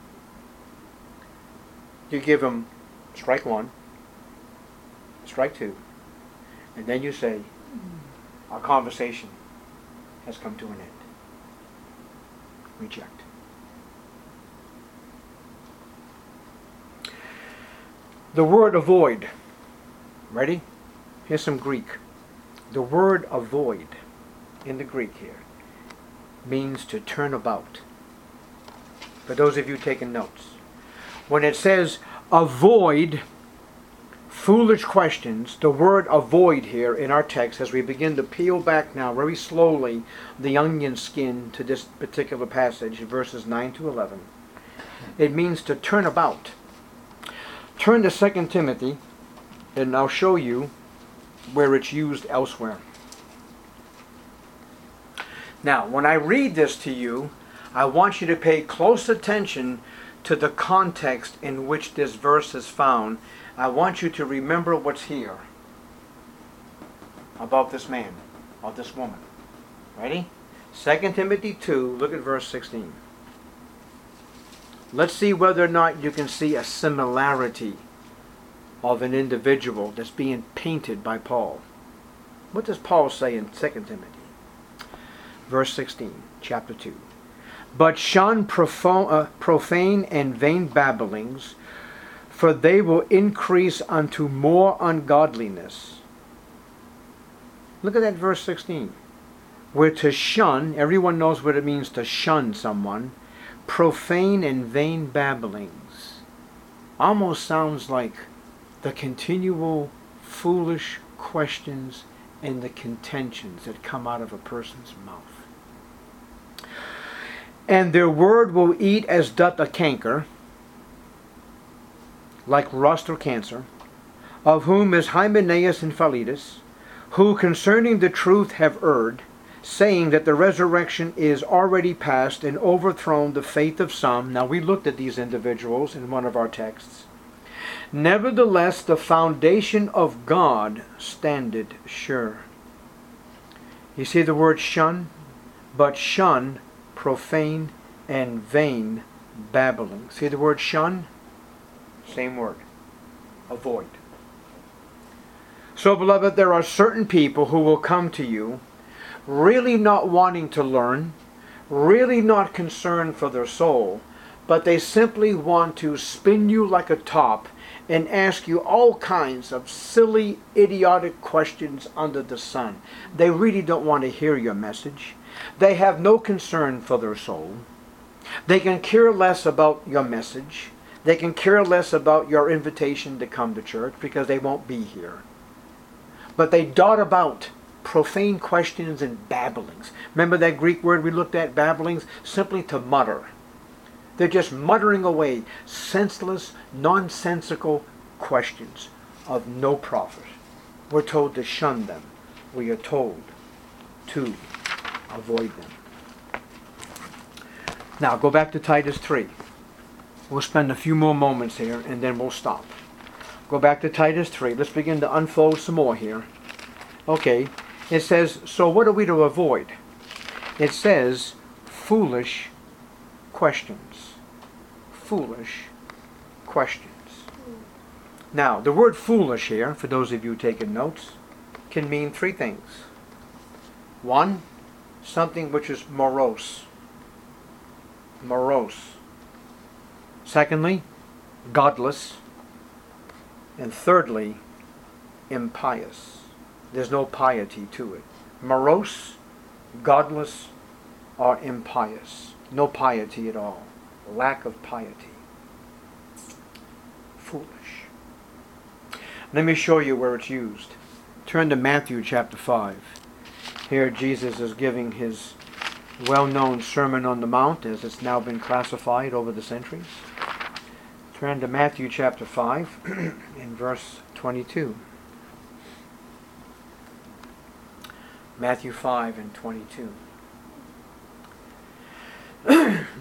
[SPEAKER 1] You give them strike one, strike two, and then you say, our conversation has come to an end. Reject. The word avoid. Ready? Here's some Greek. The word avoid in the Greek here means to turn about. For those of you taking notes. When it says avoid foolish questions, the word avoid here in our text, as we begin to peel back now very slowly the onion skin to this particular passage, verses 9 to 11, it means to turn about. Turn to 2 Timothy, and I'll show you where it's used elsewhere. Now, when I read this to you, I want you to pay close attention to the context in which this verse is found. I want you to remember what's here about this man or this woman. Ready? 2 Timothy 2, look at verse 16. Let's see whether or not you can see a similarity of an individual that's being painted by Paul. What does Paul say in 2 Timothy? Verse 16, chapter 2. But shun profane and vain babblings, for they will increase unto more ungodliness. Look at that verse 16. We're to shun, everyone knows what it means to shun someone, profane and vain babblings. Almost sounds like the continual foolish questions and the contentions that come out of a person's mouth. And their word will eat as doth a canker, like rust or cancer, of whom is Hymenaeus and Philetus, who concerning the truth have erred, saying that the resurrection is already past and overthrown the faith of some. Now we looked at these individuals in one of our texts. Nevertheless, the foundation of God standeth sure. You see the word shun? But shun profane and vain babbling. See the word shun? Same word. Avoid. So, beloved, there are certain people who will come to you really not wanting to learn, really not concerned for their soul, but they simply want to spin you like a top and ask you all kinds of silly, idiotic questions under the sun. They really don't want to hear your message. They have no concern for their soul. They can care less about your message. They can care less about your invitation to come to church because they won't be here. But they dart about profane questions and babblings. Remember that Greek word we looked at, babblings? Simply to mutter. They're just muttering away senseless, nonsensical questions of no profit. We're told to shun them. We are told to avoid them. Now go back to Titus 3. We'll spend a few more moments here and then we'll stop. Go back to Titus 3. Let's begin to unfold some more here. Okay, it says, so what are we to avoid? It says, foolish questions. Foolish questions. Now, the word foolish here, for those of you taking notes, can mean three things. One, something which is morose. Morose. Secondly, godless. And thirdly, impious. There's no piety to it. Morose, godless, or impious. No piety at all. Lack of piety. Foolish. Let me show you where it's used. Turn to Matthew chapter 5. Here Jesus is giving his well-known Sermon on the Mount, as it's now been classified over the centuries. Turn to Matthew chapter 5 in verse 22. Matthew 5 and 22.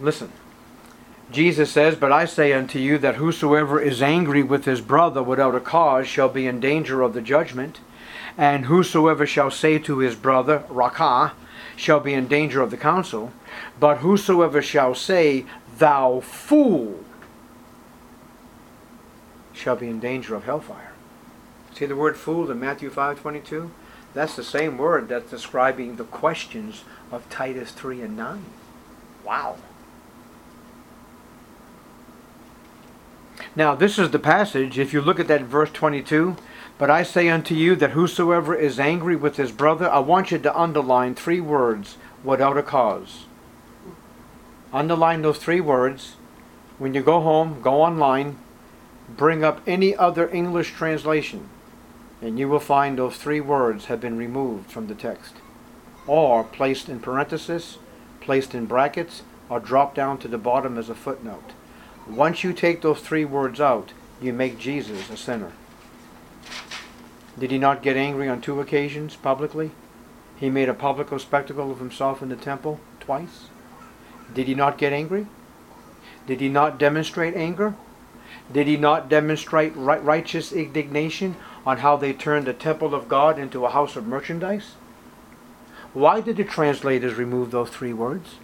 [SPEAKER 1] Listen. Jesus says, "But I say unto you that whosoever is angry with his brother without a cause shall be in danger of the judgment. And whosoever shall say to his brother, Rakah, shall be in danger of the council. But whosoever shall say, Thou fool, shall be in danger of hellfire." See the word fool in Matthew 5:22? That's the same word that's describing the questions of Titus 3 and 9. Wow. Now this is the passage, if you look at that verse 22, "But I say unto you that whosoever is angry with his brother," I want you to underline 3 words, "without a cause." Underline those 3 words. When you go home, go online, bring up any other English translation, and you will find those 3 words have been removed from the text, or placed in parenthesis, placed in brackets, or dropped down to the bottom as a footnote. Once you take those 3 words out, you make Jesus a sinner. Did he not get angry on 2 occasions publicly? He made a public spectacle of himself in the temple twice. Did he not get angry? Did he not demonstrate anger? Did he not demonstrate righteous indignation on how they turned the temple of God into a house of merchandise? Why did the translators remove those 3 words?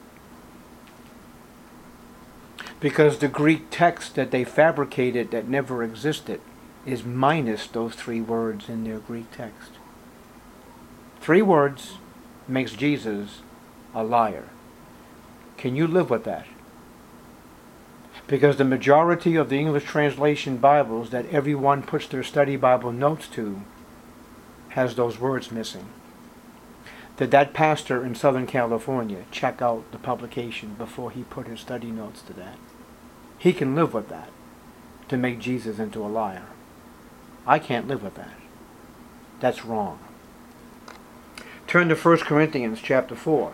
[SPEAKER 1] Because the Greek text that they fabricated that never existed is minus those 3 words in their Greek text. 3 words makes Jesus a liar. Can you live with that? Because the majority of the English translation Bibles that everyone puts their study Bible notes to has those words missing. Did that pastor in Southern California check out the publication before he put his study notes to that? He can live with that, to make Jesus into a liar. I can't live with that. That's wrong. Turn to 1 Corinthians chapter 4.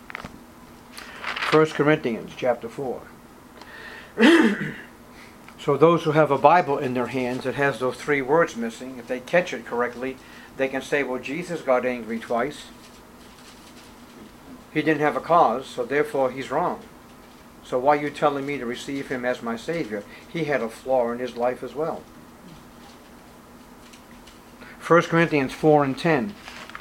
[SPEAKER 1] 1 Corinthians chapter 4. So those who have a Bible in their hands that has those 3 words missing, if they catch it correctly, they can say, well, Jesus got angry twice. He didn't have a cause, so therefore he's wrong. So why are you telling me to receive him as my Savior? He had a flaw in his life as well. 1 Corinthians 4 and 10.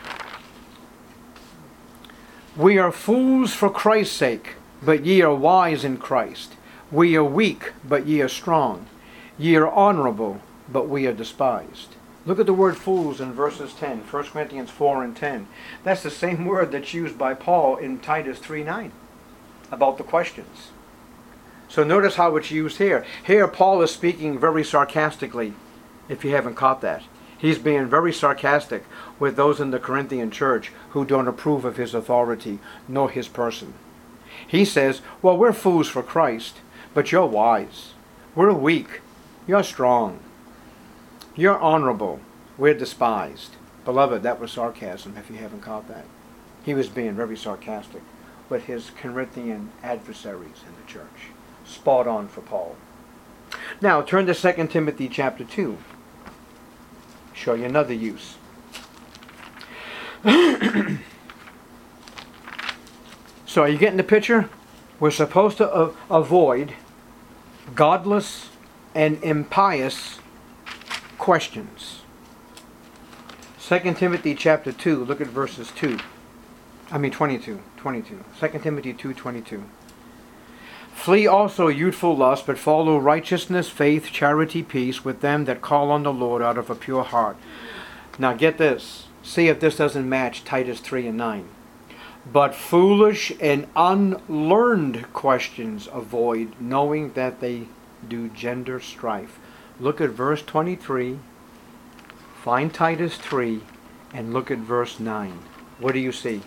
[SPEAKER 1] "We are fools for Christ's sake, but ye are wise in Christ. We are weak, but ye are strong. Ye are honorable, but we are despised." Look at the word fools in verses 10, 1 Corinthians 4 and 10. That's the same word that's used by Paul in Titus 3:9 about the questions. So notice how it's used here. Here Paul is speaking very sarcastically, if you haven't caught that. He's being very sarcastic with those in the Corinthian church who don't approve of his authority nor his person. He says, well, we're fools for Christ, but you're wise. We're weak. You're strong. You're honorable. We're despised. Beloved, that was sarcasm if you haven't caught that. He was being very sarcastic with his Corinthian adversaries in the church. Spot on for Paul. Now turn to 2 Timothy chapter 2. Show you another use. So are you getting the picture? We're supposed to avoid godless and impious questions. 2 Timothy chapter 2, look at verses 22. 2 Timothy 2:22. "Flee also youthful lust, but follow righteousness, faith, charity, peace with them that call on the Lord out of a pure heart." Now get this. See if this doesn't match Titus 3 and 9. "But foolish and unlearned questions avoid, knowing that they do gender strife." Look at verse 23. Find Titus 3 and look at verse 9. What do you see?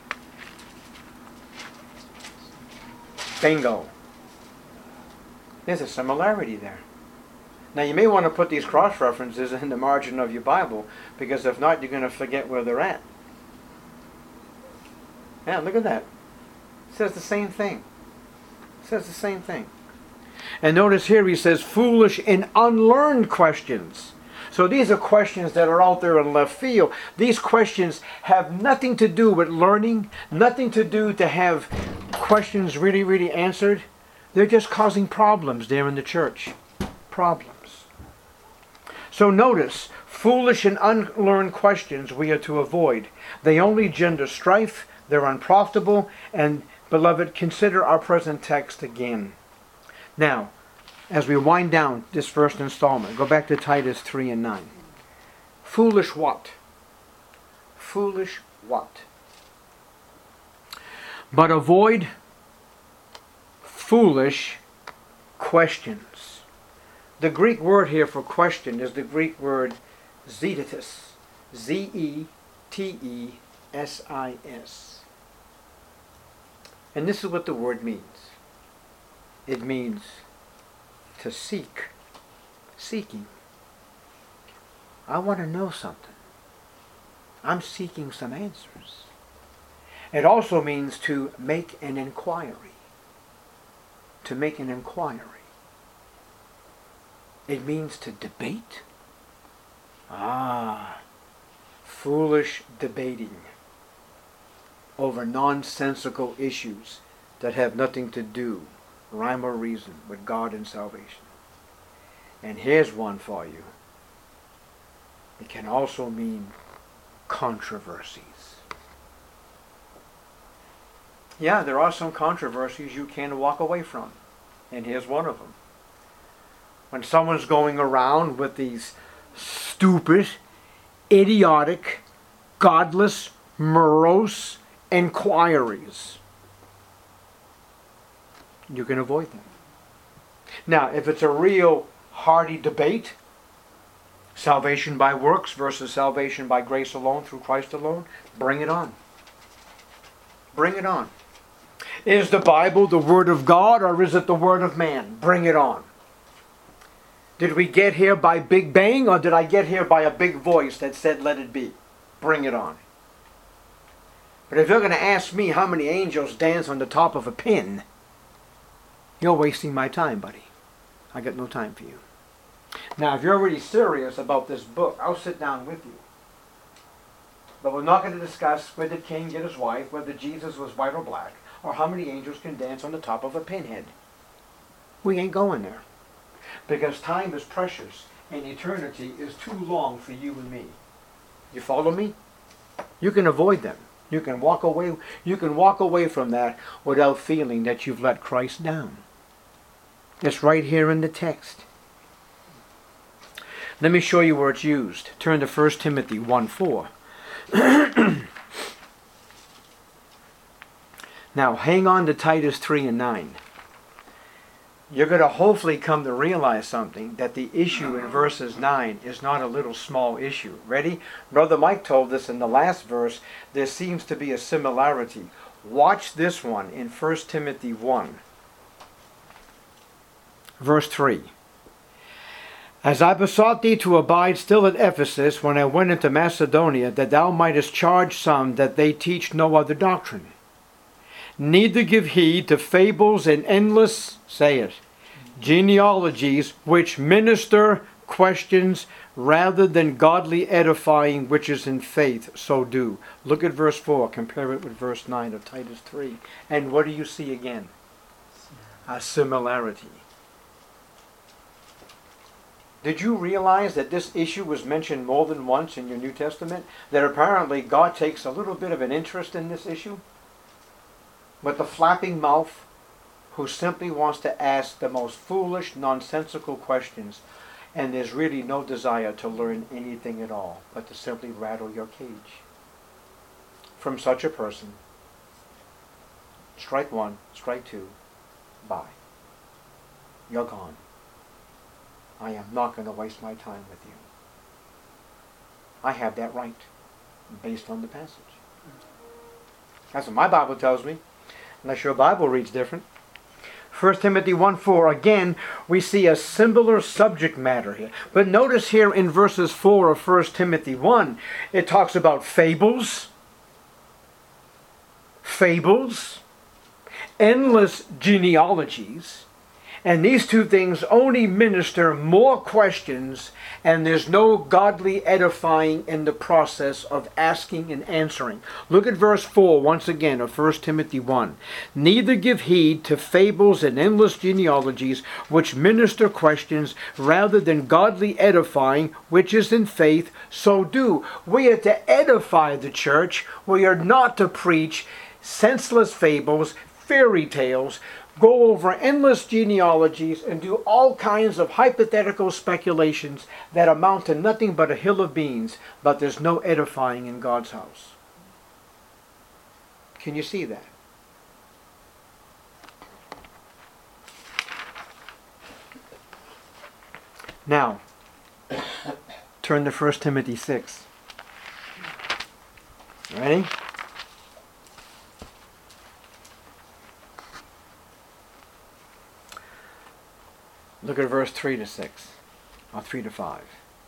[SPEAKER 1] Bingo. There's a similarity there. Now you may want to put these cross-references in the margin of your Bible, because if not, you're going to forget where they're at. Yeah, look at that. It says the same thing. It says the same thing. And notice here he says foolish and unlearned questions. So these are questions that are out there in left field. These questions have nothing to do with learning, nothing to do to have questions really, really answered, they're just causing problems there in the church. Problems. So notice, foolish and unlearned questions we are to avoid. They only gender strife, they're unprofitable, and, beloved, consider our present text again. Now, as we wind down this first installment, go back to Titus 3 and 9. Foolish what? Foolish what? But avoid foolish questions. The Greek word here for question is the Greek word zetesis. Z-E-T-E-S-I-S. And this is what the word means. It means to seek. Seeking. I want to know something. I'm seeking some answers. It also means to make an inquiry. To make an inquiry. It means to debate. Foolish debating over nonsensical issues that have nothing to do, rhyme or reason, with God and salvation. And here's one for you. It can also mean controversies. Yeah, there are some controversies you can walk away from. And here's one of them. When someone's going around with these stupid, idiotic, godless, morose inquiries, you can avoid them. Now, if it's a real hearty debate, salvation by works versus salvation by grace alone through Christ alone, bring it on. Bring it on. Is the Bible the Word of God or is it the Word of man? Bring it on. Did we get here by Big Bang or did I get here by a big voice that said let it be? Bring it on. But if you're going to ask me how many angels dance on the top of a pin, you're wasting my time, buddy. I got no time for you. Now, if you're really serious about this book, I'll sit down with you. But we're not going to discuss where did Cain get his wife, whether Jesus was white or black, or how many angels can dance on the top of a pinhead. We ain't going there. Because time is precious and eternity is too long for you and me. You follow me? You can avoid them. You can walk away from that without feeling that you've let Christ down. It's right here in the text. Let me show you where it's used. Turn to 1 Timothy 1:4. Now, hang on to Titus 3 and 9. You're going to hopefully come to realize something, that the issue in verses 9 is not a little small issue. Ready? Brother Mike told us in the last verse, there seems to be a similarity. Watch this one in 1 Timothy 1. Verse 3. As I besought thee to abide still at Ephesus when I went into Macedonia, that thou mightest charge some that they teach no other doctrine. Neither give heed to fables and endless, say it, genealogies which minister questions rather than godly edifying which is in faith, so do. Look at verse 4, compare it with verse 9 of Titus 3. And what do you see again? A similarity. Did you realize that this issue was mentioned more than once in your New Testament? That apparently God takes a little bit of an interest in this issue? But the flapping mouth who simply wants to ask the most foolish, nonsensical questions, and there's really no desire to learn anything at all, but to simply rattle your cage. From such a person, strike one, strike two, bye. You're gone. I am not going to waste my time with you. I have that right, based on the passage. That's what my Bible tells me. Unless your Bible reads different. 1 Timothy 1:4, again, we see a similar subject matter here. But notice here in verses 4 of 1 Timothy 1, it talks about fables, endless genealogies, And these two things only minister more questions, and there's no godly edifying in the process of asking and answering. Look at verse 4 once again of 1 Timothy 1. Neither give heed to fables and endless genealogies, which minister questions, rather than godly edifying, which is in faith, so do. We are to edify the church. We are not to preach senseless fables, fairy tales, go over endless genealogies, and do all kinds of hypothetical speculations that amount to nothing but a hill of beans, but there's no edifying in God's house. Can you see that? Now, turn to 1 Timothy 6. Ready? Look at verse 3 to 6, or 3 to 5.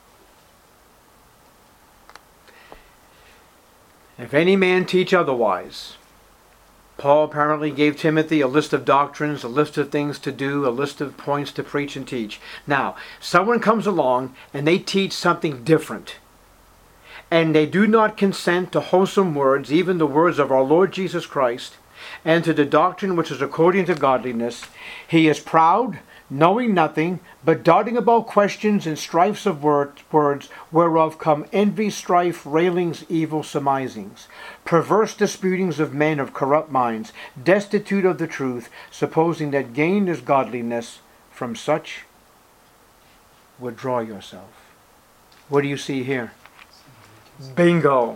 [SPEAKER 1] If any man teach otherwise, Paul apparently gave Timothy a list of doctrines, a list of things to do, a list of points to preach and teach. Now, someone comes along and they teach something different, and they do not consent to wholesome words, even the words of our Lord Jesus Christ, and to the doctrine which is according to godliness. He is proud, knowing nothing, but darting about questions and strifes of words, whereof come envy, strife, railings, evil surmisings, perverse disputings of men of corrupt minds, destitute of the truth, supposing that gain is godliness. From such withdraw yourself. What do you see here? Bingo!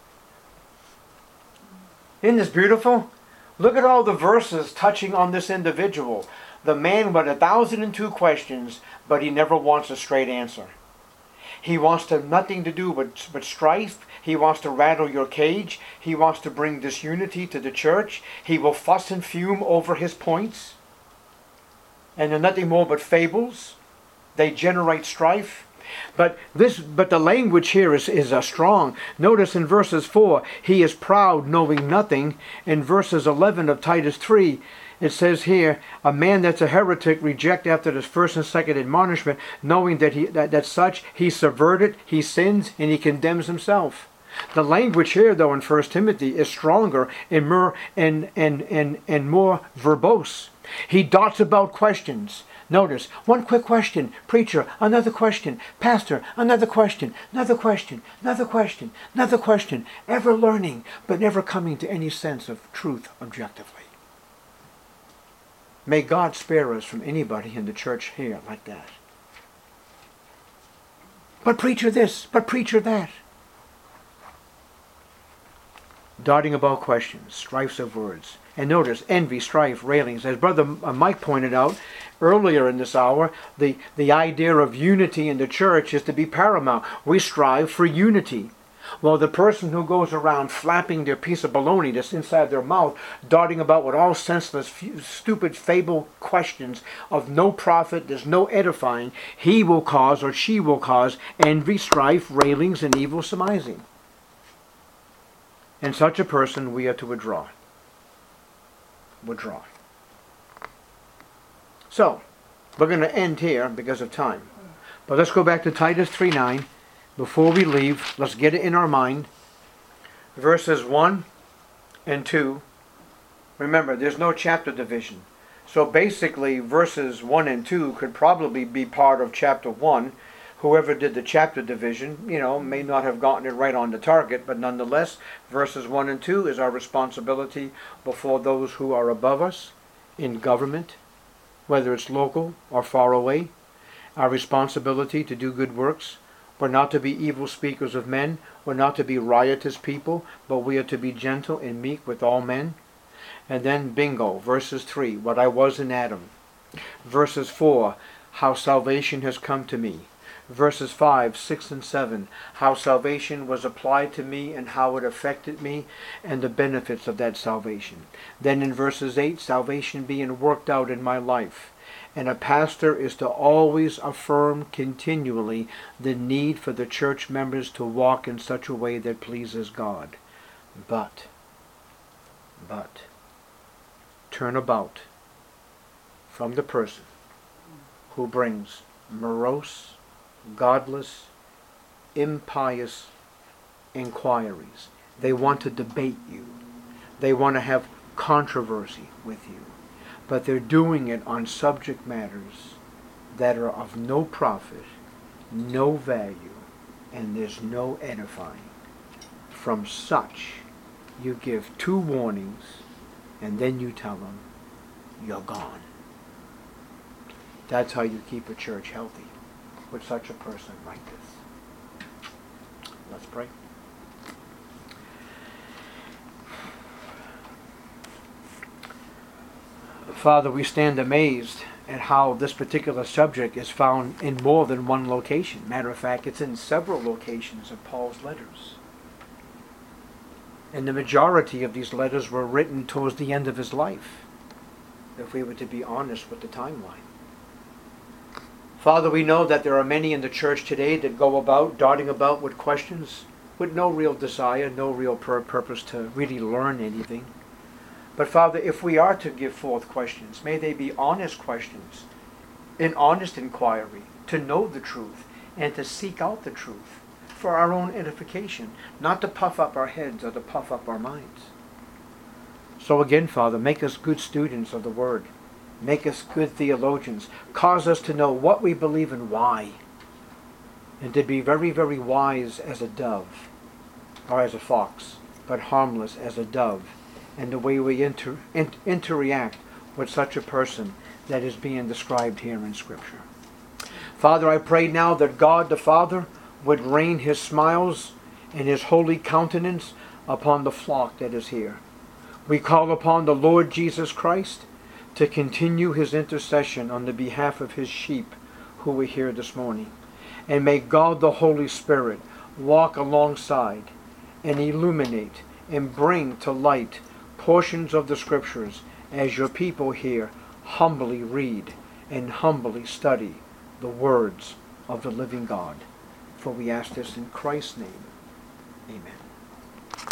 [SPEAKER 1] Isn't this beautiful? Look at all the verses touching on this individual. The man with 1,002 questions, but he never wants a straight answer. He wants to nothing to do but strife. He wants to rattle your cage. He wants to bring disunity to the church. He will fuss and fume over his points. And they're nothing more but fables. They generate strife. But the language here is strong. Notice in verses 4, he is proud, knowing nothing. In verses 11 of Titus 3, it says here, a man that's a heretic reject after this first and second admonishment, knowing that such he subverted, he sins, and he condemns himself. The language here, though, in 1 Timothy is stronger and more verbose. He darts about questions. Notice, one quick question, preacher, another question, pastor, another question, another question, another question, another question, ever learning, but never coming to any sense of truth objectively. May God spare us from anybody in the church here like that. But preacher this, but preacher that. Darting about questions, strifes of words. And notice, envy, strife, railings. As Brother Mike pointed out earlier in this hour, the idea of unity in the church is to be paramount. We strive for unity. Well, the person who goes around flapping their piece of bologna that's inside their mouth, darting about with all senseless, stupid, fable questions of no profit, there's no edifying, he will cause or she will cause envy, strife, railings, and evil surmising. And such a person we are to withdraw. Withdraw. So, we're going to end here because of time. But let's go back to Titus 3:9. Before we leave, let's get it in our mind. Verses 1 and 2. Remember, there's no chapter division. So basically, verses 1 and 2 could probably be part of chapter 1. Whoever did the chapter division, may not have gotten it right on the target, but nonetheless, verses 1 and 2 is our responsibility before those who are above us in government, whether it's local or far away. Our responsibility to do good works. We're not to be evil speakers of men. We're not to be riotous people, but we are to be gentle and meek with all men. And then bingo, verses 3, what I was in Adam. Verses 4, how salvation has come to me. Verses 5, 6, and 7, how salvation was applied to me and how it affected me and the benefits of that salvation. Then in verses 8, salvation being worked out in my life. And a pastor is to always affirm continually the need for the church members to walk in such a way that pleases God. But, turn about from the person who brings morose, godless, impious inquiries. They want to debate you. They want to have controversy with you. But they're doing it on subject matters that are of no profit, no value, and there's no edifying. From such, you give 2 warnings, and then you tell them, you're gone. That's how you keep a church healthy, with such a person like this. Let's pray. Father, we stand amazed at how this particular subject is found in more than one location. Matter of fact, it's in several locations of Paul's letters. And the majority of these letters were written towards the end of his life, if we were to be honest with the timeline. Father, we know that there are many in the church today that go about, darting about with questions, with no real desire, no real purpose to really learn anything. But Father, if we are to give forth questions, may they be honest questions, an honest inquiry, to know the truth, and to seek out the truth for our own edification, not to puff up our heads or to puff up our minds. So again, Father, make us good students of the Word. Make us good theologians. Cause us to know what we believe and why. And to be very, very wise as a dove, or as a fox, but harmless as a dove, and the way we interact with such a person that is being described here in Scripture. Father, I pray now that God the Father would rain His smiles and His holy countenance upon the flock that is here. We call upon the Lord Jesus Christ to continue His intercession on the behalf of His sheep who are here this morning. And may God the Holy Spirit walk alongside and illuminate and bring to light portions of the Scriptures as your people here humbly read and humbly study the words of the living God. For we ask this in Christ's name. Amen.